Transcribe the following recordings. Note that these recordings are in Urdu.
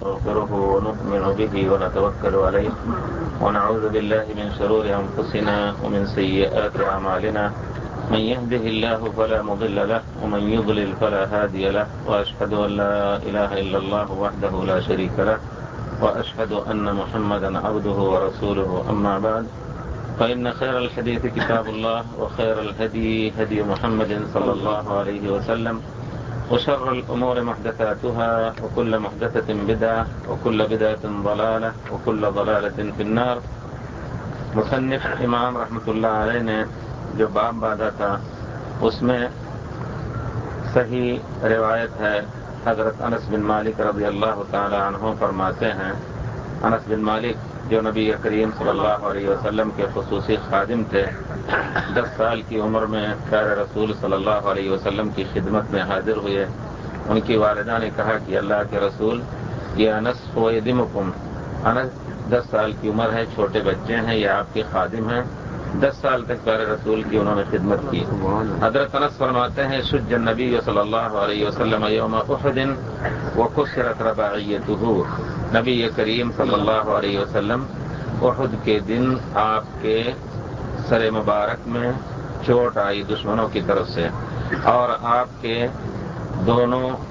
ونستغفره ونؤمن به ونتوكل عليه ونعوذ بالله من شرور أنفسنا ومن سيئات أعمالنا من يهده الله فلا مضل له ومن يضلل فلا هادي له وأشهد أن لا إله إلا الله وحده لا شريك له وأشهد أن محمدا عبده ورسوله أما بعد فإن خير الحديث كتاب الله وخير الهدي هدي محمد صلى الله عليه وسلم وشر الأمور محدثاتها وكل محدثة بدعة وكل بدعة ضلالة وكل ضلالة في النار. مصنف امام رحمۃ اللہ علیہ نے جو باب باندھا تھا اس میں صحیح روایت ہے. حضرت انس بن مالک رضی اللہ تعالی عنہ فرماتے ہیں، انس بن مالک جو نبی کریم صلی اللہ علیہ وسلم کے خصوصی خادم تھے، 10 سال کی عمر میں پیارے رسول صلی اللہ علیہ وسلم کی خدمت میں حاضر ہوئے. ان کی والدہ نے کہا کہ اللہ کے رسول، یہ انس خیدمکم، انس 10 سال کی عمر ہے، چھوٹے بچے ہیں، یہ آپ کے خادم ہیں. 10 سال تک پیارے رسول کی انہوں نے خدمت کی. حضرت انس فرماتے ہیں، شج النبی صلی اللہ علیہ وسلم یوم احد وکسرت رباعیتہ، نبی کریم صلی اللہ علیہ وسلم احد کے دن آپ کے سر مبارک میں چوٹ آئی دشمنوں کی طرف سے، اور آپ کے دو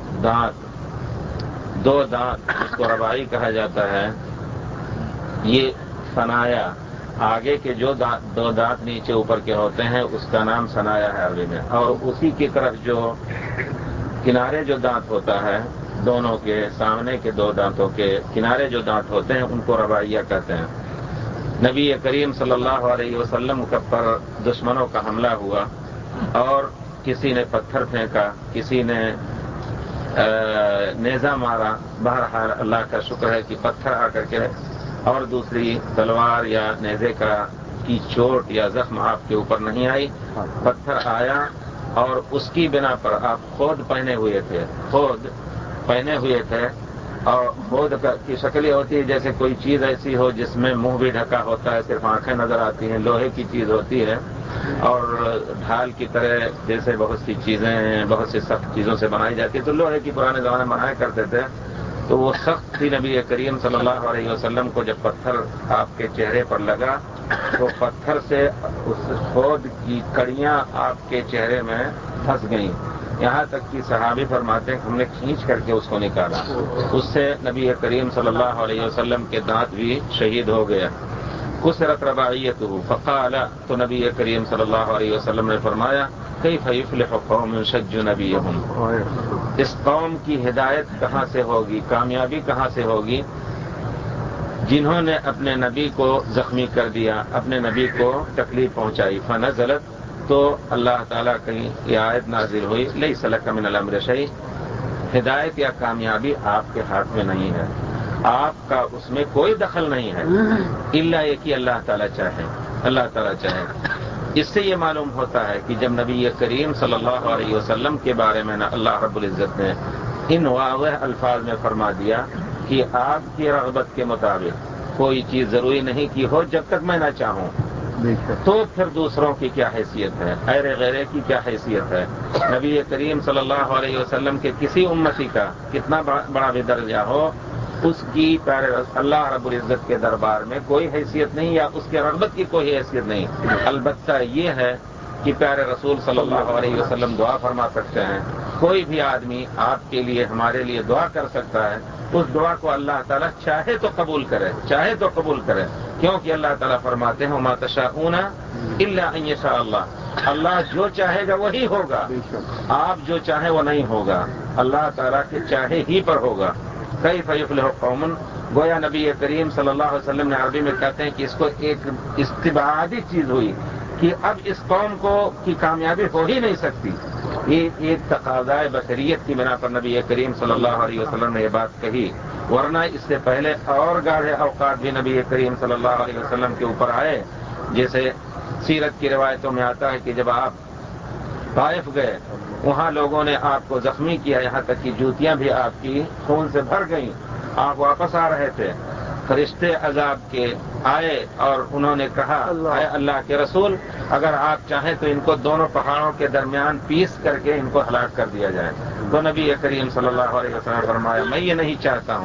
دانت جس کو رباعی کہا جاتا ہے، یہ ثنایا، آگے کے جو دو دانت نیچے اوپر کے ہوتے ہیں اس کا نام ثنایا ہے عربی میں، اور اسی کی طرف جو کنارے جو دانت ہوتا ہے، دونوں کے سامنے کے 2 دانتوں کے کنارے جو دانت ہوتے ہیں ان کو رباعیہ کہتے ہیں. نبی کریم صلی اللہ علیہ وسلم پر دشمنوں کا حملہ ہوا اور کسی نے پتھر پھینکا، کسی نے نیزہ مارا. بہرحال اللہ کا شکر ہے کہ پتھر آ کر کے اور دوسری تلوار یا نیزے کی چوٹ یا زخم آپ کے اوپر نہیں آئی. پتھر آیا اور اس کی بنا پر آپ خود پہنے ہوئے تھے، اور خود کی شکل یہ ہوتی ہے جیسے کوئی چیز ایسی ہو جس میں منہ بھی ڈھکا ہوتا ہے، صرف آنکھیں نظر آتی ہیں، لوہے کی چیز ہوتی ہے، اور ڈھال کی طرح جیسے بہت سی سخت چیزوں سے بنائی جاتی ہے، تو لوہے کی پرانے زمانے میں بنایا کرتے تھے. تو وہ سخت تھی. نبی کریم صلی اللہ علیہ وسلم کو جب پتھر آپ کے چہرے پر لگا تو پتھر سے اس خود کی کڑیاں آپ کے چہرے میں پھنس گئیں، یہاں تک کہ صحابی فرماتے ہیں ہم نے کھینچ کر کے اس کو نکالا. اس سے نبی کریم صلی اللہ علیہ وسلم کے دانت بھی شہید ہو گیا. کسرت رباعیتہ فقال، تو نبی کریم صلی اللہ علیہ وسلم نے فرمایا، کیف یفلح قوم شجوا نبیہم، اس قوم کی ہدایت کہاں سے ہوگی، کامیابی کہاں سے ہوگی جنہوں نے اپنے نبی کو زخمی کر دیا، اپنے نبی کو تکلیف پہنچائی. فنزلت، تو اللہ تعالیٰ کی یہ آیت نازل ہوئی، لیس لک من الامر شیء، ہدایت یا کامیابی آپ کے ہاتھ میں نہیں ہے، آپ کا اس میں کوئی دخل نہیں ہے، الا یہ کہ اللہ تعالیٰ چاہے. اس سے یہ معلوم ہوتا ہے کہ جب نبی کریم صلی اللہ علیہ وسلم کے بارے میں اللہ رب العزت نے ان واضح الفاظ میں فرما دیا کہ آپ کی رغبت کے مطابق کوئی چیز ضروری نہیں کی ہو جب تک میں نہ چاہوں، تو پھر دوسروں کی کیا حیثیت ہے، غیرے کی کیا حیثیت ہے. نبی کریم صلی اللہ علیہ وسلم کے کسی امتی کا کتنا بڑا بھی درجہ ہو، اس کی اللہ رب العزت کے دربار میں کوئی حیثیت نہیں، یا اس کے رغبت کی کوئی حیثیت نہیں. البتہ یہ ہے کہ پیارے رسول صلی اللہ علیہ وسلم دعا فرما سکتے ہیں. کوئی بھی آدمی آپ کے لیے ہمارے لیے دعا کر سکتا ہے، اس دعا کو اللہ تعالیٰ چاہے تو قبول کرے، کیونکہ اللہ تعالیٰ فرماتے ہیں وما تشاءون الا ان یشاء اللہ، اللہ جو چاہے گا وہی ہوگا، آپ جو چاہیں وہ نہیں ہوگا، اللہ تعالیٰ کے چاہے ہی پر ہوگا. کیف یفلح قوم، گویا نبی کریم صلی اللہ علیہ وسلم نے عربی میں کہتے ہیں کہ اس کو ایک استبعادی چیز ہوئی کہ اب اس قوم کی کامیابی ہو ہی نہیں سکتی. یہ ایک تقاضائے بشریت کی بنا پر نبی کریم صلی اللہ علیہ وسلم نے یہ بات کہی، ورنہ اس سے پہلے اور گاڑھے اوقات بھی نبی کریم صلی اللہ علیہ وسلم کے اوپر آئے. جیسے سیرت کی روایتوں میں آتا ہے کہ جب آپ طائف گئے، وہاں لوگوں نے آپ کو زخمی کیا، یہاں تک کہ جوتیاں بھی آپ کی خون سے بھر گئیں. آپ واپس آ رہے تھے، فرشتے عذاب کے آئے اور انہوں نے کہا، اے اللہ کے رسول، اگر آپ چاہیں تو ان کو دونوں پہاڑوں کے درمیان پیس کر کے ان کو ہلاک کر دیا جائے. تو نبی کریم صلی اللہ علیہ وسلم نے فرمایا، میں یہ نہیں چاہتا ہوں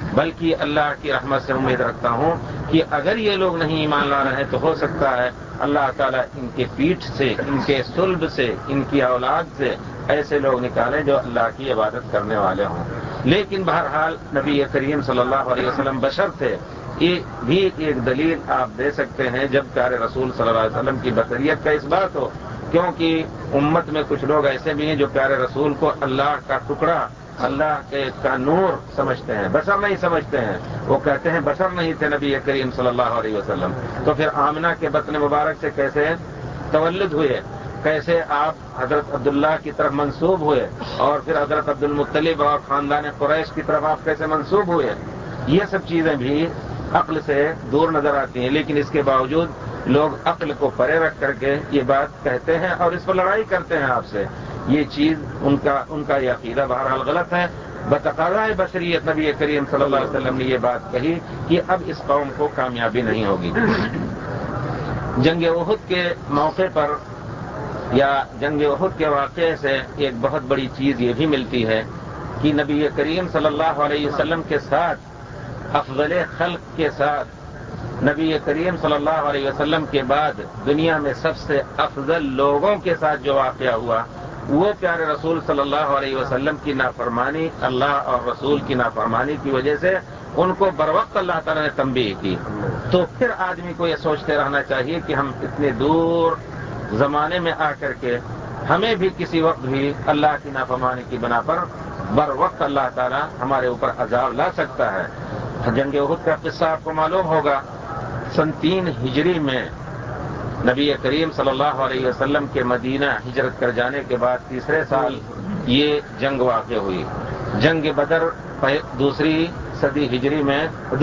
بلکہ اللہ کی رحمت سے امید رکھتا ہوں کہ اگر یہ لوگ نہیں ایمان لا رہے تو ہو سکتا ہے اللہ تعالیٰ ان کے پیٹھ سے، ان کے صلب سے، ان کی اولاد سے ایسے لوگ نکالیں جو اللہ کی عبادت کرنے والے ہوں۔ لیکن بہرحال نبی کریم صلی اللہ علیہ وسلم بشر تھے، یہ بھی ایک دلیل آپ دے سکتے ہیں جب پیارے رسول صلی اللہ علیہ وسلم کی بشریت کا اس بات ہو، کیونکہ امت میں کچھ لوگ ایسے بھی ہیں جو پیارے رسول کو اللہ کا ٹکڑا، اللہ کا نور سمجھتے ہیں، بشر نہیں سمجھتے ہیں۔ وہ کہتے ہیں بشر نہیں تھے نبی کریم صلی اللہ علیہ وسلم، تو پھر آمنہ کے بطن مبارک سے کیسے تولد ہوئے، کیسے آپ حضرت عبداللہ کی طرف منسوب ہوئے، اور پھر حضرت عبد المطلب اور خاندان قریش کی طرف آپ کیسے منسوب ہوئے، یہ سب چیزیں بھی عقل سے دور نظر آتی ہیں، لیکن اس کے باوجود لوگ عقل کو پرے رکھ کر کے یہ بات کہتے ہیں اور اس پر لڑائی کرتے ہیں آپ سے۔ یہ چیز ان کا یہ عقیدہ بہرحال غلط ہے۔ بتقاضائے بشریت نبی کریم صلی اللہ علیہ وسلم نے یہ بات کہی کہ اب اس قوم کو کامیابی نہیں ہوگی۔ جنگ احد کے موقع پر یا جنگ احد کے واقعے سے ایک بہت بڑی چیز یہ بھی ملتی ہے کہ نبی کریم صلی اللہ علیہ وسلم کے ساتھ، افضل خلق کے ساتھ، نبی کریم صلی اللہ علیہ وسلم کے بعد دنیا میں سب سے افضل لوگوں کے ساتھ جو واقعہ ہوا، وہ پیارے رسول صلی اللہ علیہ وسلم کی نافرمانی، اللہ اور رسول کی نافرمانی کی وجہ سے ان کو بروقت اللہ تعالیٰ نے تنبیہ کی۔ تو پھر آدمی کو یہ سوچتے رہنا چاہیے کہ ہم اتنے دور زمانے میں آ کر کے ہمیں بھی کسی وقت بھی اللہ کی نافرمانی کی بنا پر بروقت اللہ تعالیٰ ہمارے اوپر عذاب لا سکتا ہے۔ جنگ احد کا قصہ آپ کو معلوم ہوگا، سن 3 ہجری میں نبی کریم صلی اللہ علیہ وسلم کے مدینہ ہجرت کر جانے کے بعد تیسرے سال یہ جنگ واقع ہوئی۔ جنگ بدر دوسری ہجری میں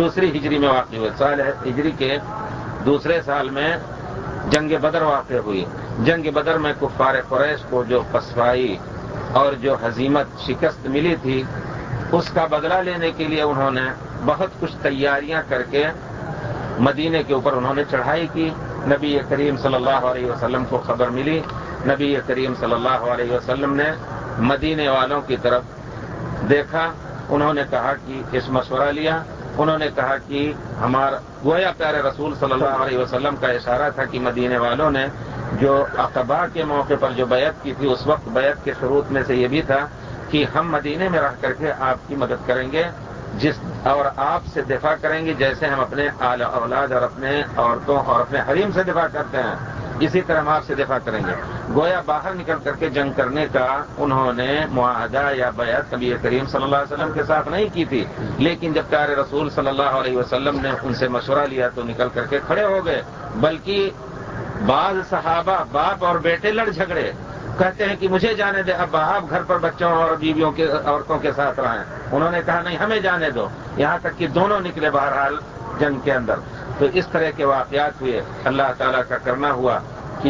واقع ہوئی، سال ہجری کے دوسرے سال میں جنگ بدر واقع ہوئی۔ جنگ بدر میں کفار قریش کو جو پسپائی اور جو ہزیمت شکست ملی تھی، اس کا بدلہ لینے کے لیے انہوں نے بہت کچھ تیاریاں کر کے مدینے کے اوپر انہوں نے چڑھائی کی۔ نبی کریم صلی اللہ علیہ وسلم کو خبر ملی، نبی کریم صلی اللہ علیہ وسلم نے مدینے والوں کی طرف دیکھا، انہوں نے کہا کہ اس مشورہ لیا، انہوں نے کہا کہ ہمارا گویا پیارے رسول صلی اللہ علیہ وسلم کا اشارہ تھا کہ مدینے والوں نے جو عقبہ کے موقع پر جو بیعت کی تھی، اس وقت بیعت کے شروط میں سے یہ بھی تھا کہ ہم مدینے میں رہ کر کے آپ کی مدد کریں گے، اور آپ سے دفاع کریں گے جیسے ہم اپنے آل اولاد اور اپنے عورتوں اور اپنے حریم سے دفاع کرتے ہیں، اسی طرح ہم آپ سے دفاع کریں گے۔ گویا باہر نکل کر کے جنگ کرنے کا انہوں نے معاہدہ یا بیعت نبی کریم صلی اللہ علیہ وسلم کے ساتھ نہیں کی تھی، لیکن جب پیارے رسول صلی اللہ علیہ وسلم نے ان سے مشورہ لیا تو نکل کر کے کھڑے ہو گئے۔ بلکہ بعض صحابہ باپ اور بیٹے لڑ جھگڑے، کہتے ہیں کہ مجھے جانے دے، اب آپ گھر پر بچوں اور بیویوں کے عورتوں کے ساتھ رہیں۔ انہوں نے کہا نہیں ہمیں جانے دو، یہاں تک کہ دونوں نکلے بہرحال جنگ کے اندر۔ تو اس طرح کے واقعات ہوئے، اللہ تعالیٰ کا کرنا ہوا کہ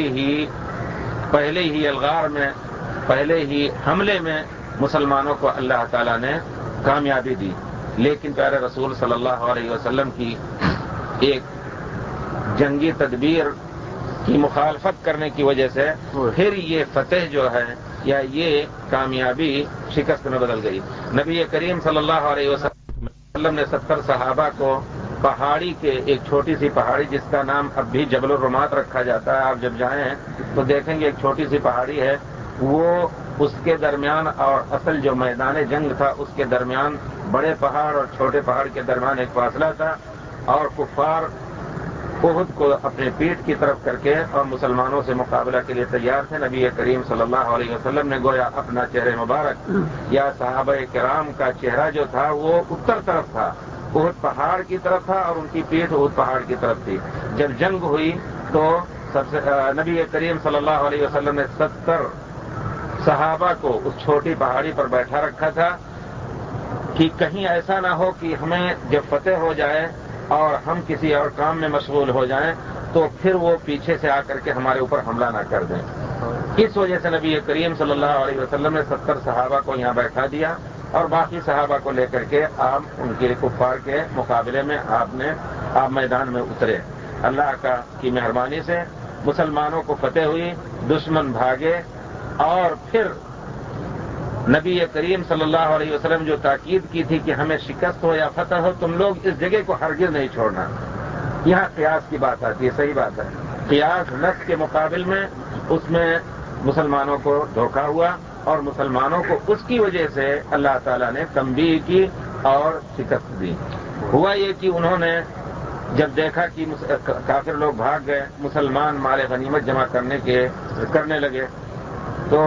پہلے ہی الغار میں، پہلے ہی حملے میں مسلمانوں کو اللہ تعالیٰ نے کامیابی دی، لیکن پیارے رسول صلی اللہ علیہ وسلم کی ایک جنگی تدبیر کی مخالفت کرنے کی وجہ سے پھر یہ فتح جو ہے یا یہ کامیابی شکست میں بدل گئی۔ نبی کریم صلی اللہ علیہ وسلم نے 70 صحابہ کو پہاڑی کے ایک چھوٹی سی پہاڑی جس کا نام اب بھی جبل الرمات رکھا جاتا ہے، آپ جب جائیں تو دیکھیں گے ایک چھوٹی سی پہاڑی ہے، وہ اس کے درمیان اور اصل جو میدان جنگ تھا اس کے درمیان بڑے پہاڑ اور چھوٹے پہاڑ کے درمیان ایک فاصلہ تھا، اور کفار احد کو اپنے پیٹھ کی طرف کر کے اور مسلمانوں سے مقابلہ کے لیے تیار تھے۔ نبی کریم صلی اللہ علیہ وسلم نے گویا اپنا چہرہ مبارک یا صحابہ کرام کا چہرہ جو تھا وہ اتر طرف تھا، احد پہاڑ کی طرف تھا اور ان کی پیٹھ احد پہاڑ کی طرف تھی۔ جب جنگ ہوئی تو نبی کریم صلی اللہ علیہ وسلم نے 70 صحابہ کو اس چھوٹی پہاڑی پر بیٹھا رکھا تھا کہ کہیں ایسا نہ ہو کہ ہمیں جب فتح ہو جائے اور ہم کسی اور کام میں مشغول ہو جائیں تو پھر وہ پیچھے سے آ کر کے ہمارے اوپر حملہ نہ کر دیں۔ اس وجہ سے نبی کریم صلی اللہ علیہ وسلم نے 70 صحابہ کو یہاں بیٹھا دیا اور باقی صحابہ کو لے کر کے آپ ان کے کفار کے مقابلے میں آپ میدان میں اترے۔ اللہ کی مہربانی سے مسلمانوں کو فتح ہوئی، دشمن بھاگے، اور پھر نبی کریم صلی اللہ علیہ وسلم جو تاکید کی تھی کہ ہمیں شکست ہو یا فتح ہو، تم لوگ اس جگہ کو ہرگز نہیں چھوڑنا. یہاں قیاس کی بات آتی ہے، صحیح بات ہے. قیاس نص کے مقابل میں اس میں مسلمانوں کو دھوکہ ہوا اور مسلمانوں کو اس کی وجہ سے اللہ تعالیٰ نے تنبیہ کی اور شکست دی. ہوا یہ کہ انہوں نے جب دیکھا کہ کافر لوگ بھاگ گئے، مسلمان مال غنیمت جمع کرنے لگے، تو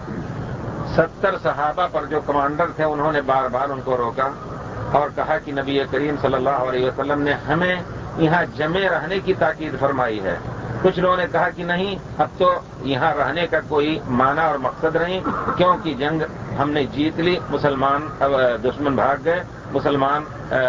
70 صحابہ پر جو کمانڈر تھے انہوں نے بار بار ان کو روکا اور کہا کہ نبی کریم صلی اللہ علیہ وسلم نے ہمیں یہاں جمع رہنے کی تاکید فرمائی ہے. کچھ لوگوں نے کہا کہ نہیں، اب تو یہاں رہنے کا کوئی معنی اور مقصد نہیں، کیونکہ جنگ ہم نے جیت لی، مسلمان دشمن بھاگ گئے، مسلمان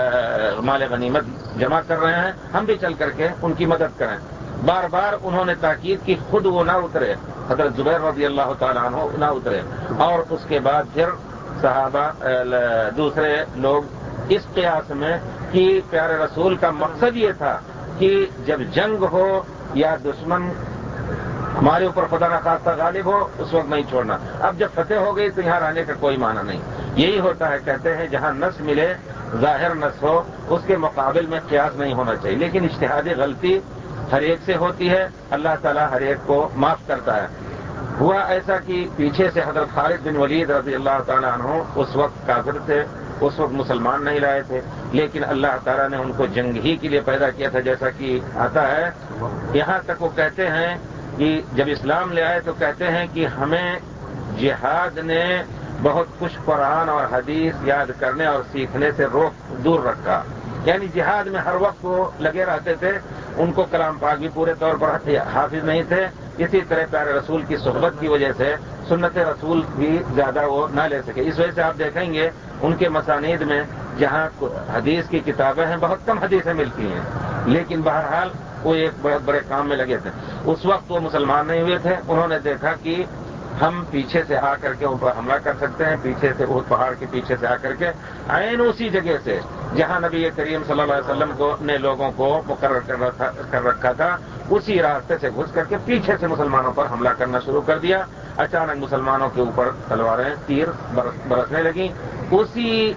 مال غنیمت جمع کر رہے ہیں، ہم بھی چل کر کے ان کی مدد کریں. بار بار انہوں نے تاکید کی، خود وہ نہ اترے، حضرت زبیر رضی اللہ تعالیٰ عنہ نہ اترے. اور اس کے بعد پھر صحابہ دوسرے لوگ اس قیاس میں کہ پیارے رسول کا مقصد یہ تھا کہ جب جنگ ہو یا دشمن ہمارے اوپر خدا نخواستہ غالب ہو اس وقت نہیں چھوڑنا. اب جب فتح ہو گئی تو یہاں رہنے کا کوئی معنی نہیں. یہی ہوتا ہے، کہتے ہیں جہاں نص ملے، ظاہر نص ہو، اس کے مقابل میں قیاس نہیں ہونا چاہیے. لیکن اجتہادی غلطی ہر ایک سے ہوتی ہے، اللہ تعالیٰ ہر ایک کو معاف کرتا ہے. ہوا ایسا کہ پیچھے سے حضرت خالد بن ولید رضی اللہ تعالیٰ عنہ اس وقت کافر تھے، اس وقت مسلمان نہیں لائے تھے، لیکن اللہ تعالیٰ نے ان کو جنگ ہی کے لیے پیدا کیا تھا. جیسا کہ آتا ہے، یہاں تک وہ کہتے ہیں کہ جب اسلام لے آئے تو کہتے ہیں کہ ہمیں جہاد نے بہت کچھ قرآن اور حدیث یاد کرنے اور سیکھنے سے دور رکھا. یعنی جہاد میں ہر وقت وہ لگے رہتے تھے، ان کو کلام پاک بھی پورے طور پر حافظ نہیں تھے. اسی طرح پیارے رسول کی صحبت کی وجہ سے سنت رسول بھی زیادہ وہ نہ لے سکے. اس وجہ سے آپ دیکھیں گے ان کے مسانید میں جہاں حدیث کی کتابیں ہیں بہت کم حدیثیں ملتی ہیں، لیکن بہرحال وہ ایک بہت بڑے کام میں لگے تھے. اس وقت وہ مسلمان نہیں ہوئے تھے. انہوں نے دیکھا کہ ہم پیچھے سے آ کر کے ان پر حملہ کر سکتے ہیں، پیچھے سے احد پہاڑ کے پیچھے سے آ کر کے عین اسی جگہ سے جہاں نبی کریم صلی اللہ علیہ وسلم نے لوگوں کو مقرر کر رکھا تھا، اسی راستے سے گھس کر کے پیچھے سے مسلمانوں پر حملہ کرنا شروع کر دیا. اچانک مسلمانوں کے اوپر تلواریں، تیر برسنے لگیں. اسی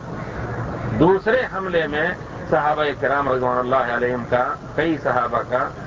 دوسرے حملے میں صحابہ کرام رضوان اللہ علیہم کا، کئی صحابہ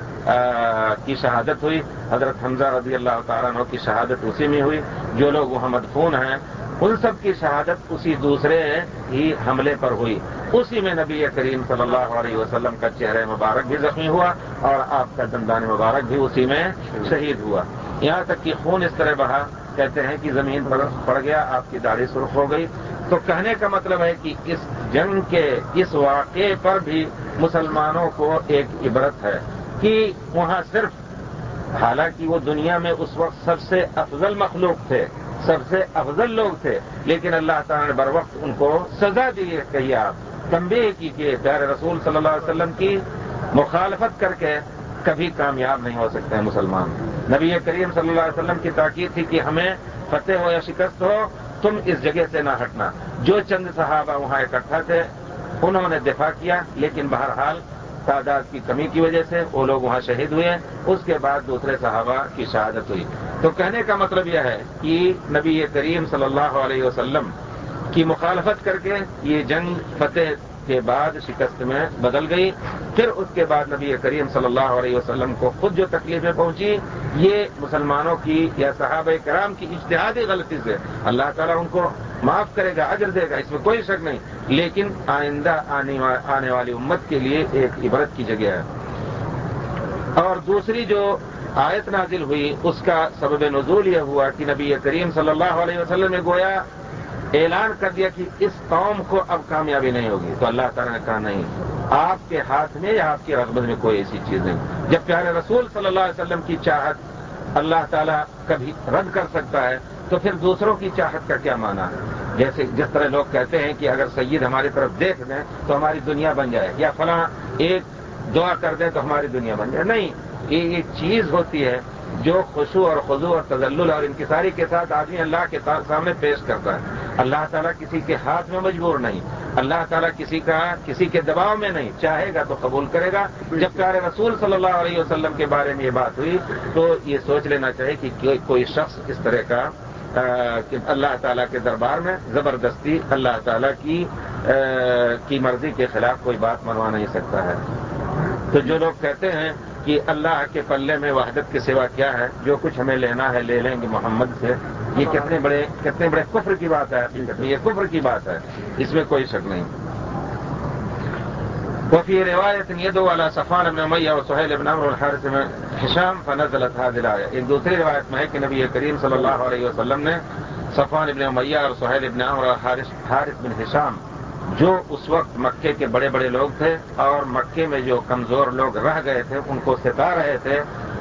کی شہادت ہوئی. حضرت حمزہ رضی اللہ تعالیٰ عنہ کی شہادت اسی میں ہوئی. جو لوگ وہاں مدفون ہیں ان سب کی شہادت اسی دوسرے ہی حملے پر ہوئی. اسی میں نبی کریم صلی اللہ علیہ وسلم کا چہرہ مبارک بھی زخمی ہوا اور آپ کا دندان مبارک بھی اسی میں شہید ہوا. یہاں تک کہ خون اس طرح بہا، کہتے ہیں کہ زمین پر پڑ گیا، آپ کی داڑھی سرخ ہو گئی. تو کہنے کا مطلب ہے کہ اس جنگ کے اس واقعے پر بھی مسلمانوں کو ایک عبرت ہے کہ وہاں صرف، حالانکہ وہ دنیا میں اس وقت سب سے افضل مخلوق تھے، سب سے افضل لوگ تھے، لیکن اللہ تعالیٰ نے بر وقت ان کو سزا دی ہے. کہیے آپ تنبیہ کی کہ پیارے رسول صلی اللہ علیہ وسلم کی مخالفت کر کے کبھی کامیاب نہیں ہو سکتے ہیں مسلمان. نبی کریم صلی اللہ علیہ وسلم کی تاکید تھی کہ ہمیں فتح ہو یا شکست ہو تم اس جگہ سے نہ ہٹنا. جو چند صحابہ وہاں اکٹھا تھے انہوں نے دفاع کیا، لیکن بہرحال تعداد کی کمی کی وجہ سے وہ لوگ وہاں شہید ہوئے. اس کے بعد دوسرے صحابہ کی شہادت ہوئی. تو کہنے کا مطلب یہ ہے کہ نبی کریم صلی اللہ علیہ وسلم کی مخالفت کر کے یہ جنگ فتح کے بعد شکست میں بدل گئی. پھر اس کے بعد نبی کریم صلی اللہ علیہ وسلم کو خود جو تکلیفیں پہنچی یہ مسلمانوں کی یا صحابہ کرام کی اجتہادی غلطی سے اللہ تعالیٰ ان کو معاف کرے گا، اجر دے گا، اس میں کوئی شک نہیں. لیکن آئندہ آنے والی امت کے لیے ایک عبرت کی جگہ ہے. اور دوسری جو آیت نازل ہوئی اس کا سبب نزول یہ ہوا کہ نبی کریم صلی اللہ علیہ وسلم نے گویا اعلان کر دیا کہ اس قوم کو اب کامیابی نہیں ہوگی. تو اللہ تعالیٰ نے کہا نہیں، آپ کے ہاتھ میں یا آپ کی رغبت میں کوئی ایسی چیز نہیں. جب پیارے رسول صلی اللہ علیہ وسلم کی چاہت اللہ تعالیٰ کبھی رد کر سکتا ہے تو پھر دوسروں کی چاہت کا کیا معنی ہے؟ جس طرح لوگ کہتے ہیں کہ اگر سید ہماری طرف دیکھ دیں تو ہماری دنیا بن جائے، یا فلاں ایک دعا کر دیں تو ہماری دنیا بن جائے. نہیں، یہ چیز ہوتی ہے جو خشوع اور خضوع اور تذلل اور انکساری کے ساتھ آدمی اللہ کے سامنے پیش کرتا ہے. اللہ تعالیٰ کسی کے ہاتھ میں مجبور نہیں، اللہ تعالیٰ کسی کے دباؤ میں نہیں، چاہے گا تو قبول کرے گا. جب پیارے رسول صلی اللہ علیہ وسلم کے بارے میں یہ بات ہوئی تو یہ سوچ لینا چاہیے کہ کوئی شخص اس طرح کا کہ اللہ تعالیٰ کے دربار میں زبردستی اللہ تعالیٰ کی مرضی کے خلاف کوئی بات منوا نہیں سکتا ہے۔ تو جو لوگ کہتے ہیں کہ اللہ کے پلے میں وحدت کے سوا کیا ہے، جو کچھ ہمیں لینا ہے لے لیں گے محمد سے، یہ کتنے بڑے کفر کی بات ہے، یہ کفر کی بات ہے، اس میں کوئی شک نہیں۔ وفي روایت يدعو على صفوان بن امیہ اور سہیل بن عمرو والحارث بن ہشام فنزلت هذه الآية۔ ایک دوسری روایت میں ہے کہ نبی کریم صلی اللہ علیہ وسلم نے صفوان بن امیہ اور سہیل بن عمرو اور حارث بن ہشام، جو اس وقت مکے کے بڑے بڑے لوگ تھے اور مکے میں جو کمزور لوگ رہ گئے تھے ان کو ستا رہے تھے،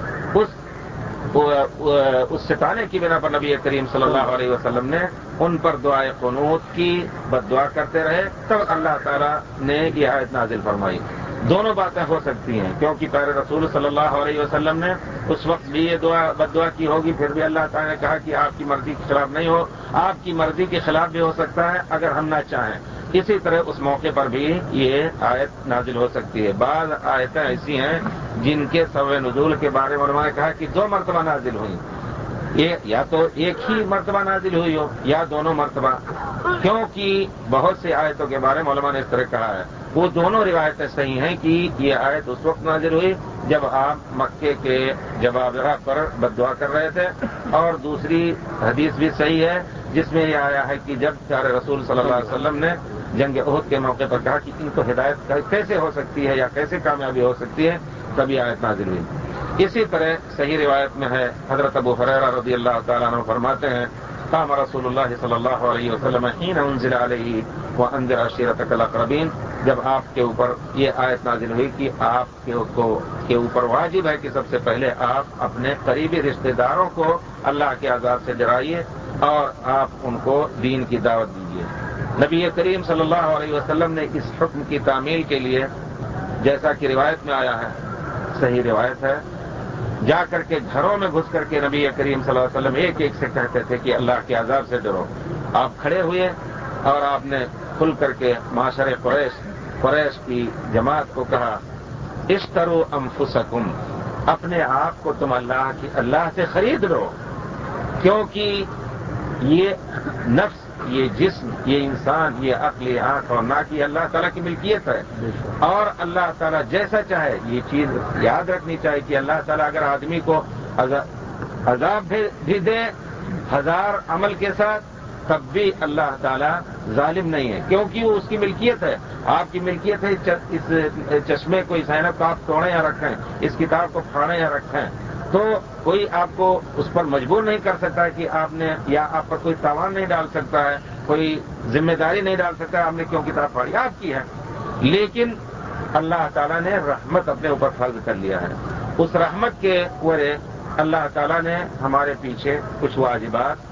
اس ستانے کی بنا پر نبی کریم صلی اللہ علیہ وسلم نے ان پر دعائے قنوت کی، بد دعا کرتے رہے، تب اللہ تعالیٰ نے یہ آیت نازل فرمائی۔ دونوں باتیں ہو سکتی ہیں، کیونکہ پیارے رسول صلی اللہ علیہ وسلم نے اس وقت بھی یہ بد دعا کی ہوگی، پھر بھی اللہ تعالیٰ نے کہا کہ آپ کی مرضی کے خلاف نہیں ہو، آپ کی مرضی کے خلاف بھی ہو سکتا ہے اگر ہم نہ چاہیں۔ اسی طرح اس موقع پر بھی یہ آیت نازل ہو سکتی ہے۔ بعض آیتیں ایسی ہیں جن کے سبب نزول کے بارے میں علماء نے کہا کہ 2 مرتبہ نازل ہوئی، یا تو ایک ہی مرتبہ نازل ہوئی ہو یا دونوں مرتبہ، کیونکہ بہت سی آیتوں کے بارے میں علماء نے اس طرح کہا ہے۔ وہ دونوں روایتیں صحیح ہیں کہ یہ آیت اس وقت نازل ہوئی جب آپ مکے کے جبابرہ پر بد دعا کر رہے تھے، اور دوسری حدیث بھی صحیح ہے جس میں یہ آیا ہے کہ جب پیارے رسول صلی اللہ علیہ وسلم نے جنگ احد کے موقع پر کہا کہ ان کو ہدایت کیسے ہو سکتی ہے یا کیسے کامیابی ہو سکتی ہے، تبھی آیت نازل ہوئی۔ اسی طرح صحیح روایت میں ہے، حضرت ابو ہریرہ رضی اللہ تعالیٰ عنہ فرماتے ہیں، قام رسول اللہ صلی اللہ علیہ وسلم حین انزل علیہ وانذر عشیرتک الاقربین، جب آپ کے اوپر یہ آیت نازل ہوئی کہ آپ کے اوپر واجب ہے کہ سب سے پہلے آپ اپنے قریبی رشتہ داروں کو اللہ کے عذاب سے ڈرائیے اور آپ ان کو دین کی دعوت دیجیے۔ نبی کریم صلی اللہ علیہ وسلم نے اس حکم کی تعمیل کے لیے، جیسا کہ روایت میں آیا ہے، صحیح روایت ہے، جا کر کے گھروں میں گھس کر کے نبی کریم صلی اللہ علیہ وسلم ایک ایک سے کہتے تھے کہ اللہ کے عذاب سے ڈرو۔ آپ کھڑے ہوئے اور آپ نے کھل کر کے معاشر قریش کی جماعت کو کہا، اشتروا انفسکم، اپنے آپ کو تم اللہ سے خرید لو، کیونکہ یہ نفس، یہ جسم، یہ انسان، یہ عقل، یہ آنکھ اور ناک، یہ اللہ تعالیٰ کی ملکیت ہے، اور اللہ تعالیٰ جیسا چاہے، یہ چیز یاد رکھنی چاہیے کہ اللہ تعالیٰ اگر آدمی کو عذاب بھی دے 1000 عمل کے ساتھ، تب بھی اللہ تعالیٰ ظالم نہیں ہے، کیونکہ وہ اس کی ملکیت ہے۔ آپ کی ملکیت ہے اس چشمے کو، اس عینک کو آپ توڑیں یا رکھیں، اس کتاب کو پھاڑیں یا رکھیں، تو کوئی آپ کو اس پر مجبور نہیں کر سکتا ہے کہ آپ نے، یا آپ پر کوئی تاوان نہیں ڈال سکتا ہے، کوئی ذمہ داری نہیں ڈال سکتا ہے آپ نے کیوں کتاب پھاڑی، آپ کی ہے۔ لیکن اللہ تعالیٰ نے رحمت اپنے اوپر فرض کر لیا ہے، اس رحمت کے ورے اللہ تعالیٰ نے ہمارے پیچھے کچھ واجبات